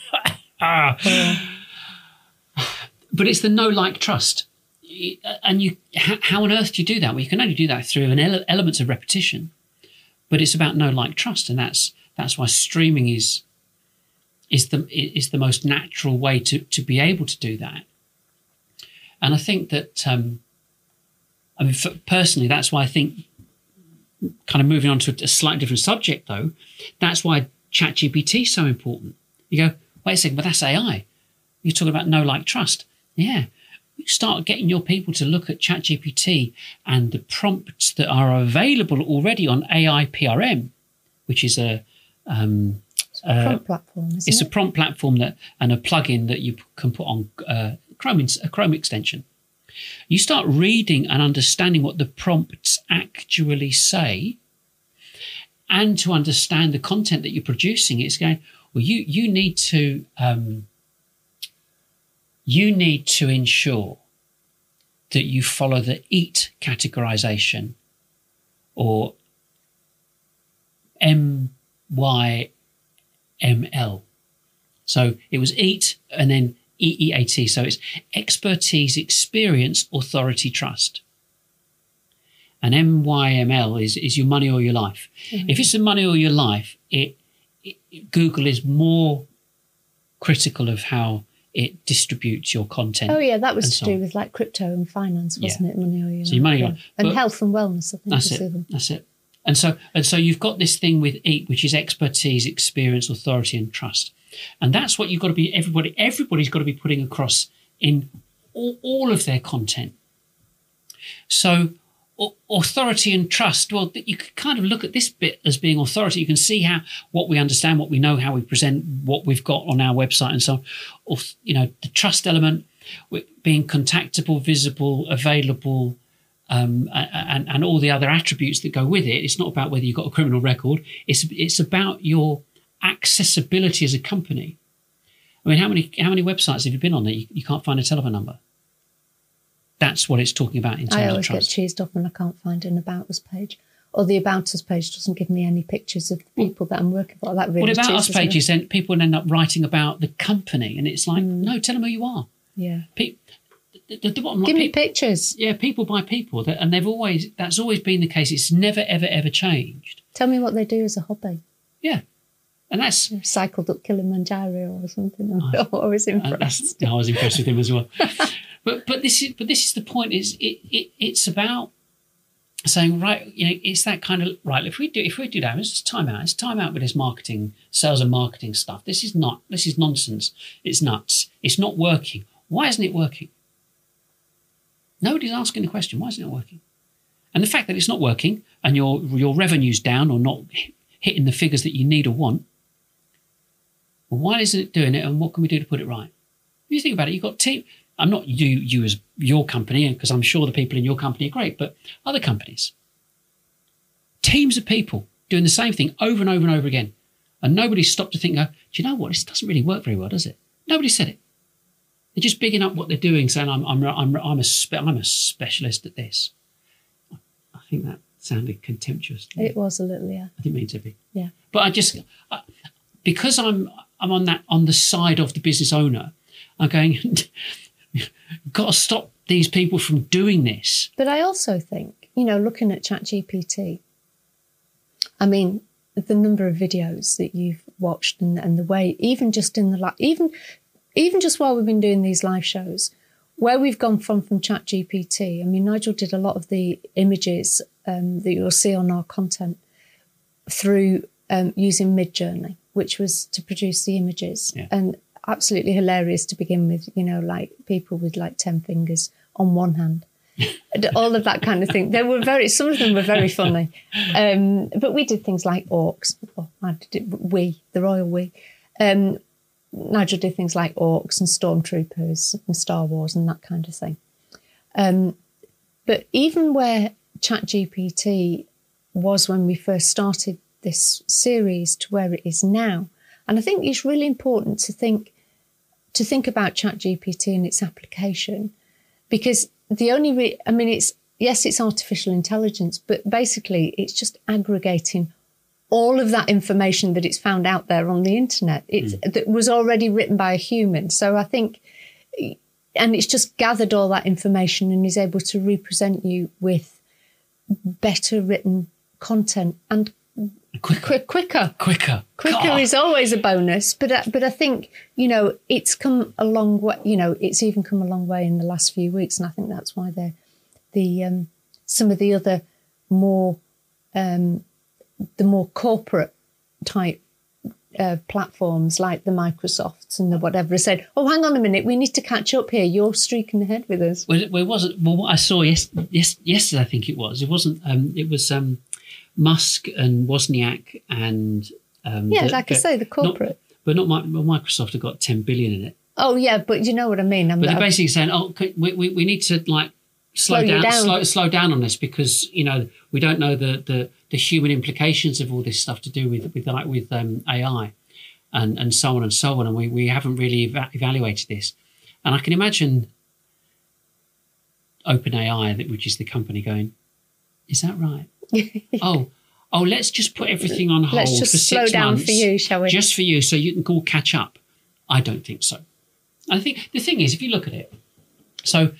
but it's the know, like, trust. And how on earth do you do that? Well, you can only do that through elements of repetition, but it's about know, like, trust, and that's why streaming is the most natural way to be able to do that. And I think that personally, that's why I think, kind of moving on to a slightly different subject though, that's why ChatGPT is so important. You go, wait a second, but that's AI. You're talking about know, like, trust. Yeah. You start getting your people to look at ChatGPT and the prompts that are available already on AI PRM, which is a prompt platform, isn't it's it? a prompt platform and a plugin that you can put on a Chrome extension. You start reading and understanding what the prompts actually say, and to understand the content that you're producing, it's going, well, you need to ensure that you follow the EAT categorization, or MYML. So it was EAT and then EEAT. So it's expertise, experience, authority, trust. And MYML is your money or your life. Mm-hmm. If it's the money or your life, Google is more critical of how it distributes your content. Oh yeah, that was to do with like crypto and finance, wasn't it? Money or your life. So your money, yeah. And health and wellness, I think. That's it. And so you've got this thing with EAT, which is expertise, experience, authority, and trust. And that's what you've got to be. Everybody's got to be putting across in all of their content. So authority and trust. Well, you can kind of look at this bit as being authority. You can see what we understand, what we know, how we present what we've got on our website, and so on. Or, the trust element, being contactable, visible, available. And all the other attributes that go with it. It's not about whether you've got a criminal record. It's about your accessibility as a company. I mean, how many websites have you been on that you can't find a telephone number? That's what it's talking about in terms of trust. I always get cheesed off when I can't find an About Us page, or the About Us page doesn't give me any pictures of the people that I'm working for. That really. Well, About Us pages, then people end up writing about the company, and it's like, no, tell them who you are. Yeah. The bottom line, give me pictures. Yeah, people buy people, and that's always been the case. It's never, ever, ever changed. Tell me what they do as a hobby. Yeah, and that's cycled up Kilimanjaro or something. I was impressed. I was impressed with him as well. but this is the point. It's about saying, right, it's that kind of right. If we do that, it's time out. It's time out with this sales and marketing stuff. This is nonsense. It's nuts. It's not working. Why isn't it working? Nobody's asking the question, why is it not working? And the fact that it's not working and your revenue's down or not hitting the figures that you need or want, well, why isn't it doing it, and what can we do to put it right? If you think about it, you've got team. I'm not you as your company, because I'm sure the people in your company are great, but other companies. Teams of people doing the same thing over and over and over again. And nobody stopped to think, do you know what? This doesn't really work very well, does it? Nobody said it. They're just bigging up what they're doing, saying, I'm a specialist at this. I think that sounded contemptuous. It was a little, yeah. I didn't mean to be. Yeah. But because I'm on the side of the business owner, I'm going, got to stop these people from doing this. But I also think, looking at ChatGPT, I mean, the number of videos that you've watched and the way, even just in the even just while we've been doing these live shows, where we've gone from ChatGPT. I mean, Nigel did a lot of the images that you'll see on our content through using Midjourney, which was to produce the images. Yeah. And absolutely hilarious to begin with, like people with like 10 fingers on one hand. All of that kind of thing. Some of them were very funny. But we did things like orcs. The royal we. Nigel did things like orcs and stormtroopers and Star Wars and that kind of thing. But even where ChatGPT was when we first started this series to where it is now, and I think it's really important to think about ChatGPT and its application, because it's artificial intelligence, but basically it's just aggregating all of that information that it's found out there on the internet. That was already written by a human. So I think, and it's just gathered all that information and is able to represent you with better written content and quicker. Quicker is always a bonus, but I think it's come a long way. It's even come a long way in the last few weeks, and I think that's why some of the other more the more corporate type platforms like the Microsofts and the whatever said, "Oh, hang on a minute, we need to catch up here. You're streaking ahead with us." Well, it wasn't. Well, what I saw yesterday, I think it was. It wasn't. It was Musk and Wozniak and the corporate. Not Microsoft have got 10 billion in it. Oh yeah, but you know what I mean. But they're basically saying, we need to slow down on this, because we don't know the human implications of all this stuff to do with AI and so on and so on, and we haven't really evaluated this. And I can imagine OpenAI, which is the company, going, "Is that right? oh, let's just put everything on hold for 6 months. Slow down for you, shall we? Just for you, so you can all catch up." I don't think so. I think the thing is, if you look at it, so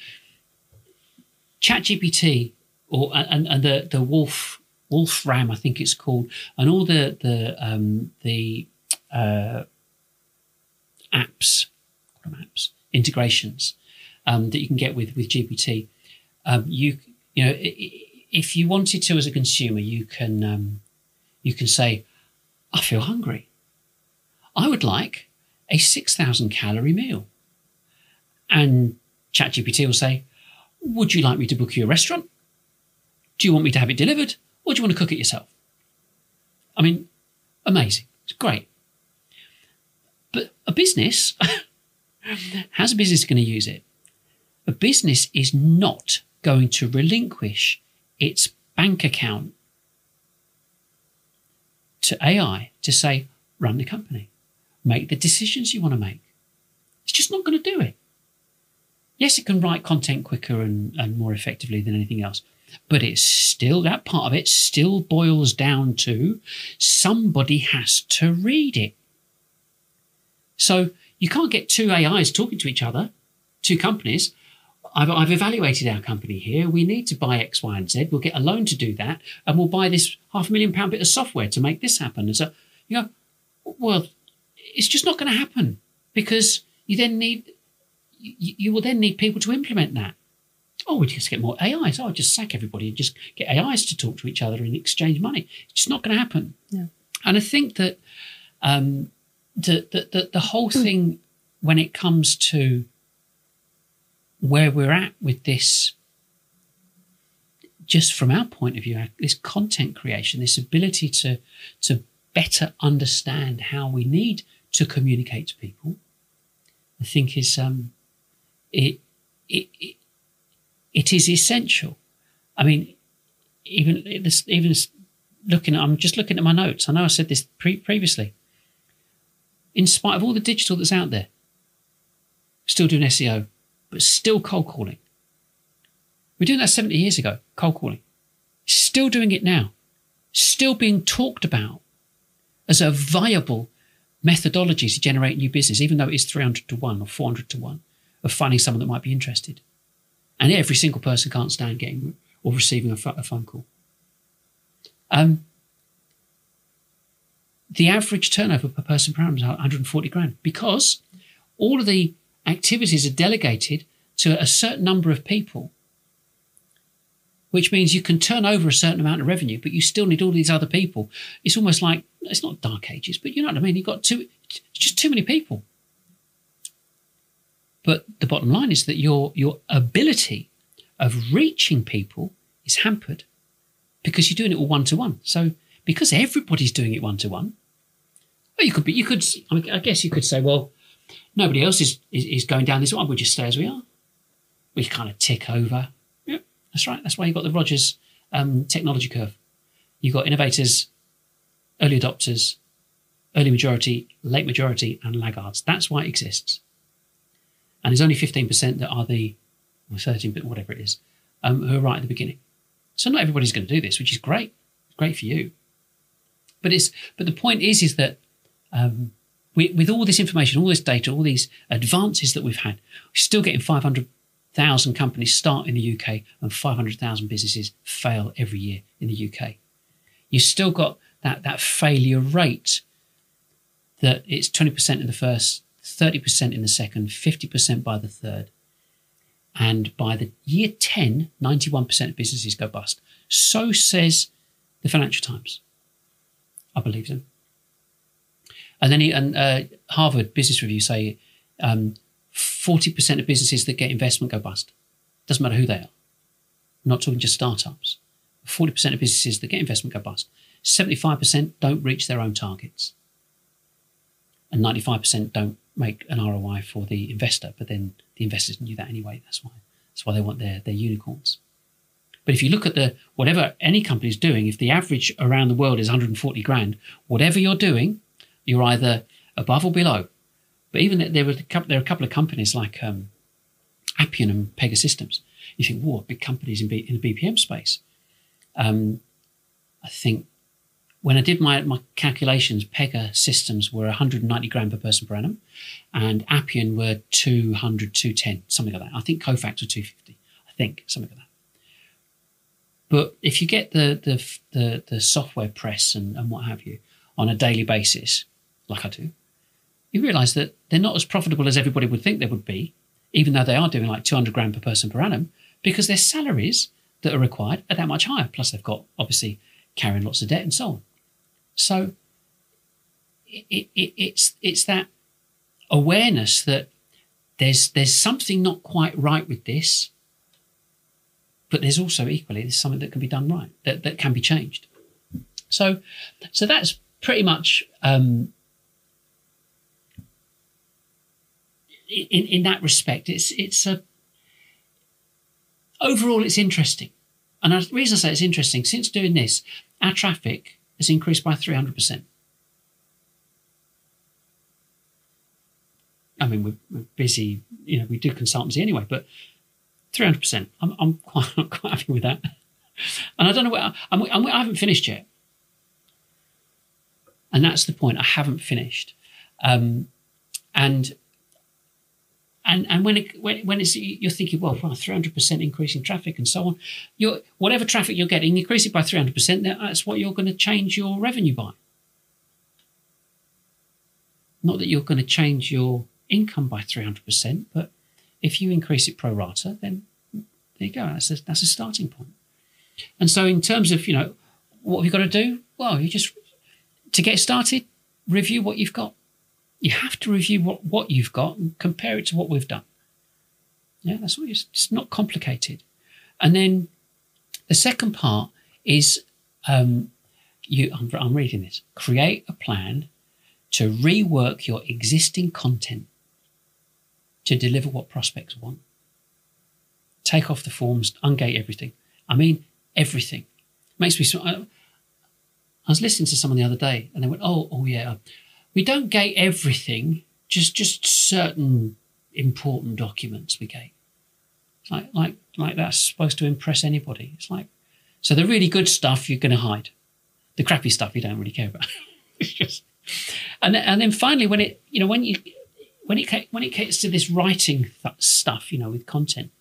ChatGPT and the Wolfram, I think it's called, and all the apps, integrations that you can get with GPT, if you wanted to as a consumer, you can say, "I feel hungry. I would like a 6,000 calorie meal," and ChatGPT will say, "Would you like me to book you a restaurant? Do you want me to have it delivered? Or do you want to cook it yourself?" I mean, amazing. It's great. But a business, how's a business going to use it? A business is not going to relinquish its bank account to AI to say, "Run the company, make the decisions you want to make." It's just not going to do it. Yes, it can write content quicker and more effectively than anything else, but it's still, that part of it still boils down to somebody has to read it. So you can't get two AIs talking to each other, two companies. I've evaluated our company here. We need to buy X, Y, and Z. We'll get a loan to do that, and we'll buy this £500,000 bit of software to make this happen. And so you go, well, it's just not going to happen, because you will then need people to implement that. Oh, we just get more AIs. Oh, just sack everybody and just get AIs to talk to each other and exchange money. It's just not going to happen. No. And I think that the whole thing, when it comes to where we're at with this just from our point of view, this content creation, this ability to better understand how we need to communicate to people, I think is it is essential. I mean, even looking at, I'm just looking at my notes. I know I said this previously. In spite of all the digital that's out there, still doing SEO, but still cold calling. We were doing that 70 years ago, cold calling. Still doing it now. Still being talked about as a viable methodology to generate new business, even though it is 300 to 1 or 400 to 1 of finding someone that might be interested. And every single person can't stand getting or receiving a phone call. The average turnover per person per annum is 140 grand because all of the activities are delegated to a certain number of people, which means you can turn over a certain amount of revenue, but you still need all these other people. It's almost like, it's not dark ages, but you know what I mean? You've got it's just too many people. But the bottom line is that your ability of reaching people is hampered because you're doing it all one-to-one. So because everybody's doing it one-to-one, well, I guess you could say, well, nobody else is going down this one. We'll just stay as we are. We kind of tick over. Yep, that's right. That's why you've got the Rogers technology curve. You've got innovators, early adopters, early majority, late majority, and laggards. That's why it exists. And there's only 15% that are the, or 13%, whatever it is, who are right at the beginning. So not everybody's going to do this, which is great. It's great for you. But the point is that with all this information, all this data, all these advances that we've had, we're still getting 500,000 companies start in the UK and 500,000 businesses fail every year in the UK. You've still got that failure rate that it's 20% in the first, 30% in the second, 50% by the third. And by the year 10, 91% of businesses go bust. So says the Financial Times. I believe them. And then Harvard Business Review say 40% of businesses that get investment go bust. Doesn't matter who they are. I'm not talking just startups. 40% of businesses that get investment go bust. 75% don't reach their own targets. And 95% don't make an ROI for the investor, but then the investors knew that anyway. That's why they want their unicorns. But if you look at whatever any company is doing, if the average around the world is 140 grand, whatever you're doing, you're either above or below. But even there are a couple of companies like Appian and Pegasystems. You think, whoa, big companies in the BPM space. I think when I did my calculations, Pegasystems were 190 grand per person per annum, and Appian were 200, 210, something like that. I think Kofax were 250. I think something like that. But if you get the software press and what have you on a daily basis, like I do, you realise that they're not as profitable as everybody would think they would be, even though they are doing like 200 grand per person per annum, because their salaries that are required are that much higher. Plus they've got, obviously, carrying lots of debt and so on. So it's that awareness that there's something not quite right with this, but there's also equally there's something that can be done right, that can be changed. So that's pretty much in that respect. It's overall it's interesting, and the reason I say it's interesting, since doing this, our traffic has increased by 300%. I mean, we're busy, we do consultancy anyway, but 300%. I'm quite happy with that. And I don't know where I haven't finished yet. And that's the point. I haven't finished. And when it's you're thinking, well, 300% increase in traffic and so on, whatever traffic you're getting, increase it by 300%. That's what you're going to change your revenue by. Not that you're going to change your income by 300%, but if you increase it pro rata, then there you go. That's a starting point. And so, in terms of what have you got to do? Well, you just to get started, review what you've got. You have to review what you've got and compare it to what we've done. Yeah, that's what it's not complicated. And then The second part is I'm reading this. Create a plan to rework your existing content to deliver what prospects want. Take off the forms, ungate everything. I mean, everything. Makes me. I was listening to someone the other day, and they went, "Oh yeah, we don't gate everything. Just certain important documents we gate. It's like that's supposed to impress anybody. It's like, so the really good stuff you're going to hide, the crappy stuff you don't really care about. It's just, and then finally when it gets to this writing stuff, with content,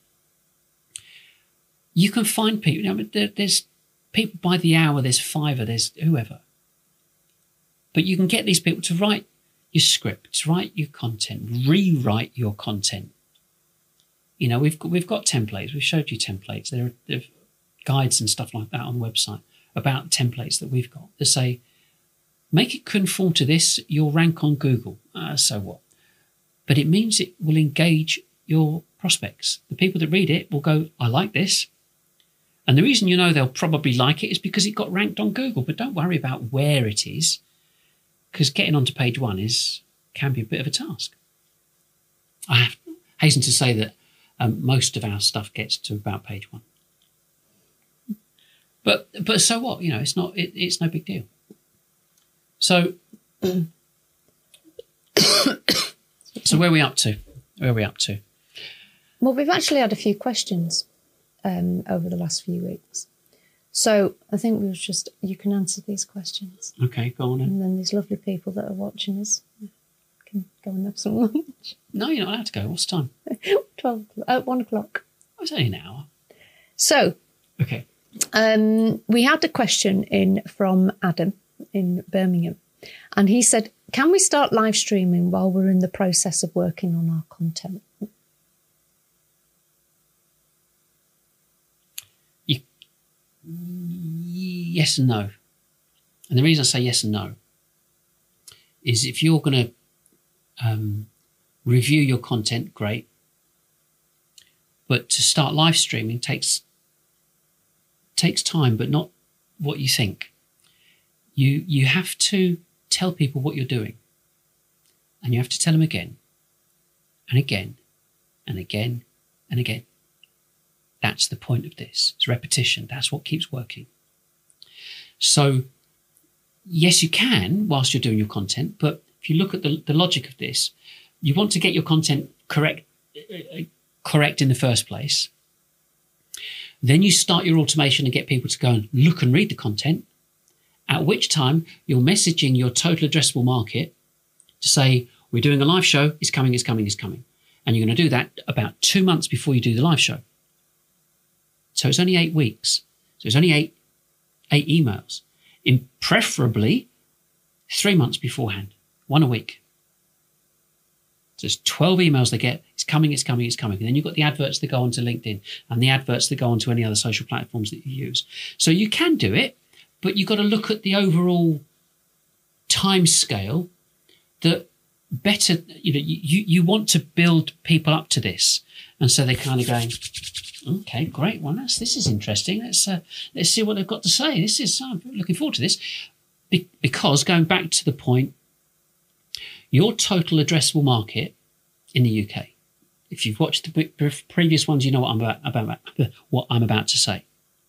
you can find people. There's people by the hour. There's Fiverr. There's whoever. But you can get these people to write your scripts, write your content, rewrite your content. We've got templates. We've showed you templates. There are guides and stuff like that on the website about templates that we've got that say, make it conform to this, you'll rank on Google. So what? But it means it will engage your prospects. The people that read it will go, I like this. And the reason they'll probably like it is because it got ranked on Google. But don't worry about where it is, because getting onto page 1 can be a bit of a task. I hasten to say that most of our stuff gets to about page 1. But so what? It's no big deal. So so where are we up to? Well, we've actually had a few questions over the last few weeks. So I think you can answer these questions. Okay, go on then. And then these lovely people that are watching us can go and have some lunch. No, you're not allowed to go. What's the time? 1 o'clock. Oh, it's only an hour. So, okay. We had a question in from Adam in Birmingham. And he said, can we start live streaming while we're in the process of working on our content? Yes and no. And the reason I say yes and no is if you're going to review your content, great. But to start live streaming takes time, but not what you think. You have to tell people what you're doing. And you have to tell them again and again and again and again. That's the point of this. It's repetition. That's what keeps working. So, yes, you can whilst you're doing your content, but if you look at the logic of this, you want to get your content correct in the first place. Then you start your automation and get people to go and look and read the content, at which time you're messaging your total addressable market to say, we're doing a live show, it's coming. And you're going to do that about 2 months before you do the live show. So it's only 8 weeks. So it's only eight emails. Preferably 3 months beforehand, 1 a week. So it's 12 emails they get. It's coming. And then you've got the adverts that go onto LinkedIn and the adverts that go onto any other social platforms that you use. So you can do it, but you've got to look at the overall time scale that better, you want to build people up to this. And so they're kind of going, okay, great. Well, this is interesting. Let's see what they've got to say. I'm looking forward to this. Because going back to the point, your total addressable market in the UK, if you've watched the previous ones, you know what I'm about to say.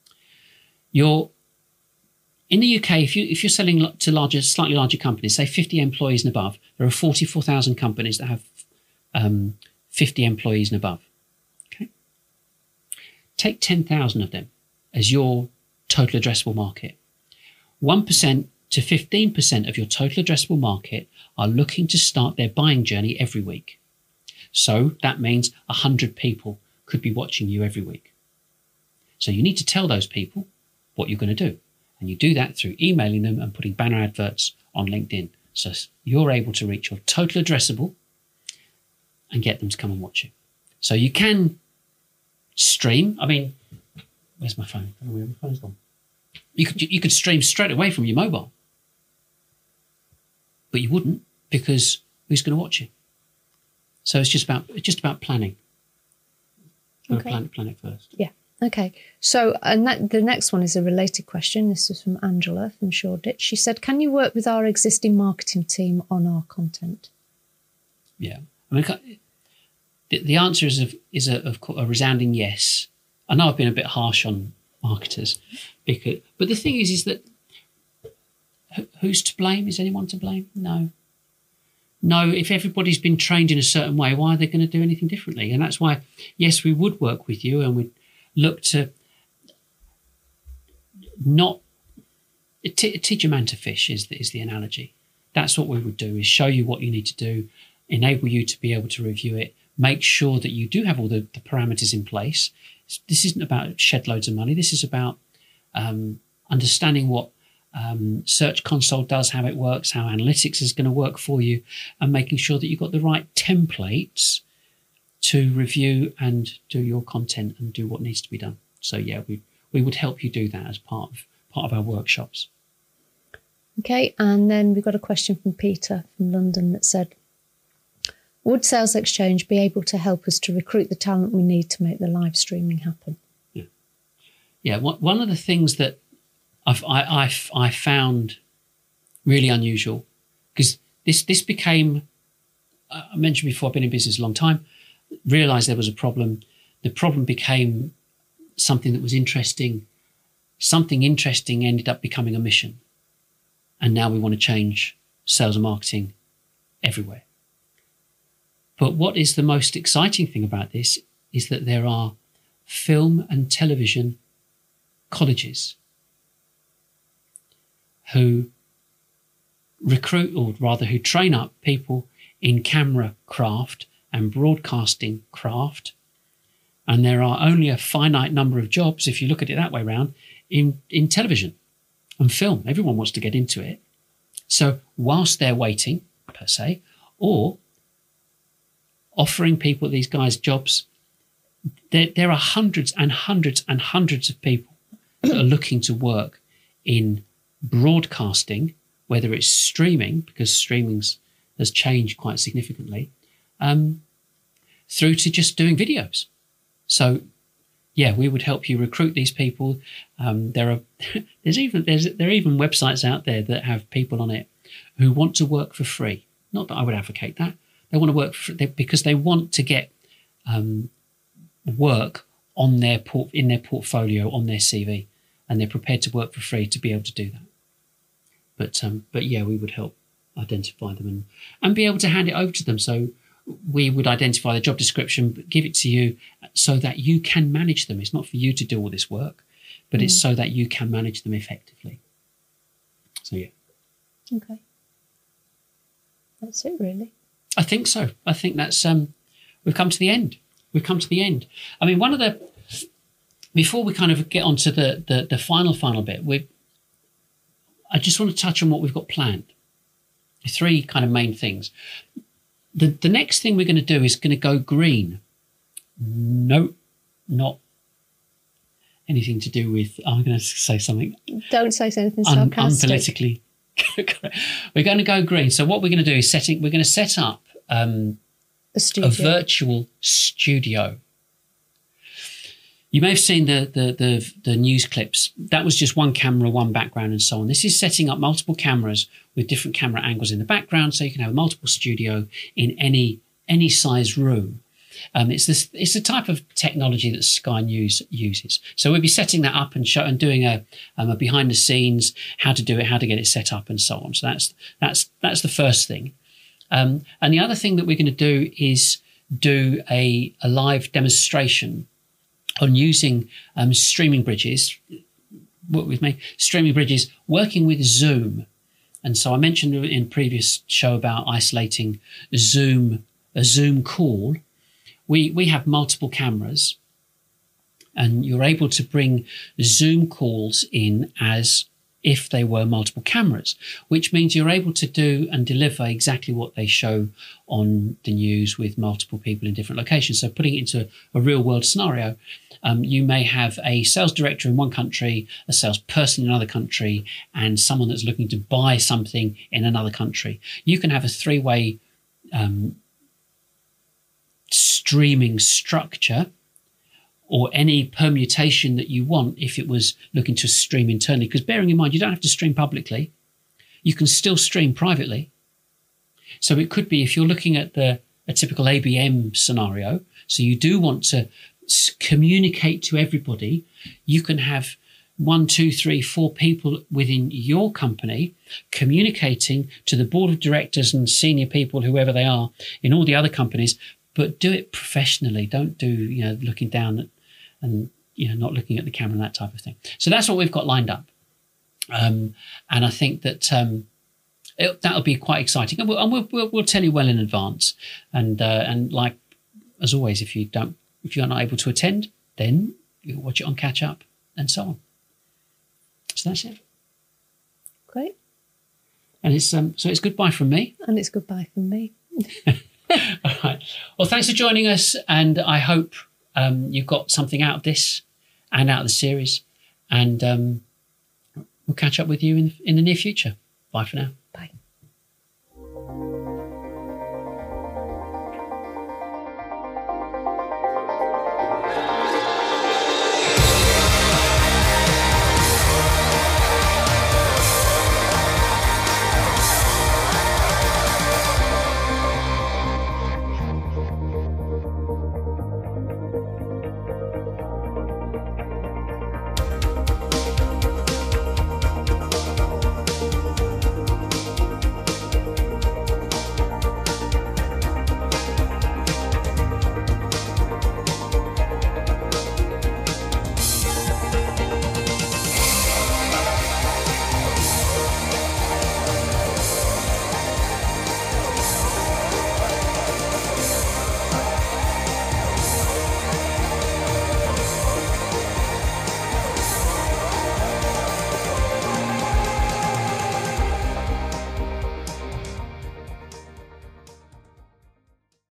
In the UK, if you're selling to slightly larger companies, say 50 employees and above, there are 44,000 companies that have 50 employees and above. Okay, take 10,000 of them as your total addressable market. 1% to 15% of your total addressable market are looking to start their buying journey every week. So that means 100 people could be watching you every week. So you need to tell those people what you're going to do. And you do that through emailing them and putting banner adverts on LinkedIn. So you're able to reach your total addressable and get them to come and watch you. So you can stream. I mean, where's my phone? Oh, my phone's gone. You could stream straight away from your mobile. But you wouldn't, because who's going to watch you? So it's just about planning. Okay. Plan it first. Yeah. Okay. So, and the next one is a related question. This was from Angela from Shoreditch. She said, can you work with our existing marketing team on our content? Yeah. I mean, the answer is a resounding yes. I know I've been a bit harsh on marketers, but the thing is that who's to blame? Is anyone to blame? No. If everybody's been trained in a certain way, why are they going to do anything differently? And that's why, yes, we would work with you and we'd look to not teach a man to fish is the analogy. That's what we would do, is show you what you need to do, enable you to be able to review it, make sure that you do have all the parameters in place. This isn't about shed loads of money. This is about understanding what Search Console does, how it works, how analytics is going to work for you, and making sure that you've got the right templates to review and do your content and do what needs to be done. So yeah, we would help you do that as part of our workshops. Okay, and then we've got a question from Peter from London that said, would Sales Exchange be able to help us to recruit the talent we need to make the live streaming happen? Yeah. One of the things that I found really unusual, because this became, I mentioned before, I've been in business a long time, realised there was a problem. The problem became something that was interesting. Something interesting ended up becoming a mission. And now we want to change sales and marketing everywhere. But what is the most exciting thing about this is that there are film and television colleges who recruit, or rather who train up people in camera craft and broadcasting craft. And there are only a finite number of jobs, if you look at it that way around, in television and film. Everyone wants to get into it. So whilst they're waiting, per se, or offering people, these guys, jobs, there are hundreds and hundreds and hundreds of people that are looking to work in broadcasting, whether it's streaming, because streaming has changed quite significantly, through to just doing videos. So, yeah, we would help you recruit these people. There are even websites out there that have people on it who want to work for free. Not that I would advocate that. They want to work because they want to get work on in their portfolio, on their CV, and they're prepared to work for free to be able to do that. But yeah, we would help identify them and be able to hand it over to them. So we would identify the job description, give it to you so that you can manage them. It's not for you to do all this work, but it's so that you can manage them effectively. So yeah. Okay. That's it, really. I think so. I think that's we've come to the end. I mean, before we kind of get onto the final bit, I just want to touch on what we've got planned. Three kind of main things. The next thing we're going to do is going to go green. No, not anything to do with, I'm going to say something. Don't say anything sarcastic. Unpolitically. We're going to go green. So what we're going to do is we're going to set up a virtual studio. You may have seen the news clips. That was just one camera, one background, and so on. This is setting up multiple cameras with different camera angles in the background, so you can have a multiple studio in any size room. It's the type of technology that Sky News uses. So we'll be setting that up and doing a behind the scenes, how to do it, how to get it set up, and so on. So that's the first thing. And the other thing that we're going to do is do a live demonstration on using streaming bridges. Work with me. Streaming bridges, working with Zoom. And so I mentioned in a previous show about isolating a Zoom call. We have multiple cameras, and you're able to bring Zoom calls in as if they were multiple cameras, which means you're able to do and deliver exactly what they show on the news with multiple people in different locations. So putting it into a real world scenario, you may have a sales director in one country, a salesperson in another country, and someone that's looking to buy something in another country. You can have a three-way streaming structure, or any permutation that you want if it was looking to stream internally. Because bearing in mind, you don't have to stream publicly. You can still stream privately. So it could be if you're looking at a typical ABM scenario, so you do want to communicate to everybody, you can have 1, 2, 3, 4 people within your company communicating to the board of directors and senior people, whoever they are, in all the other companies, but do it professionally. Don't do, looking down and not looking at the camera and that type of thing. So that's what we've got lined up. And I think that that'll be quite exciting. And we'll tell you well in advance. And like, as always, if you're not able to attend, then you'll watch it on catch up and so on. So that's it. Great. And it's so it's goodbye from me. And it's goodbye from me. All right. Well, thanks for joining us, and I hope you got something out of this and out of the series. And we'll catch up with you in the near future. Bye for now.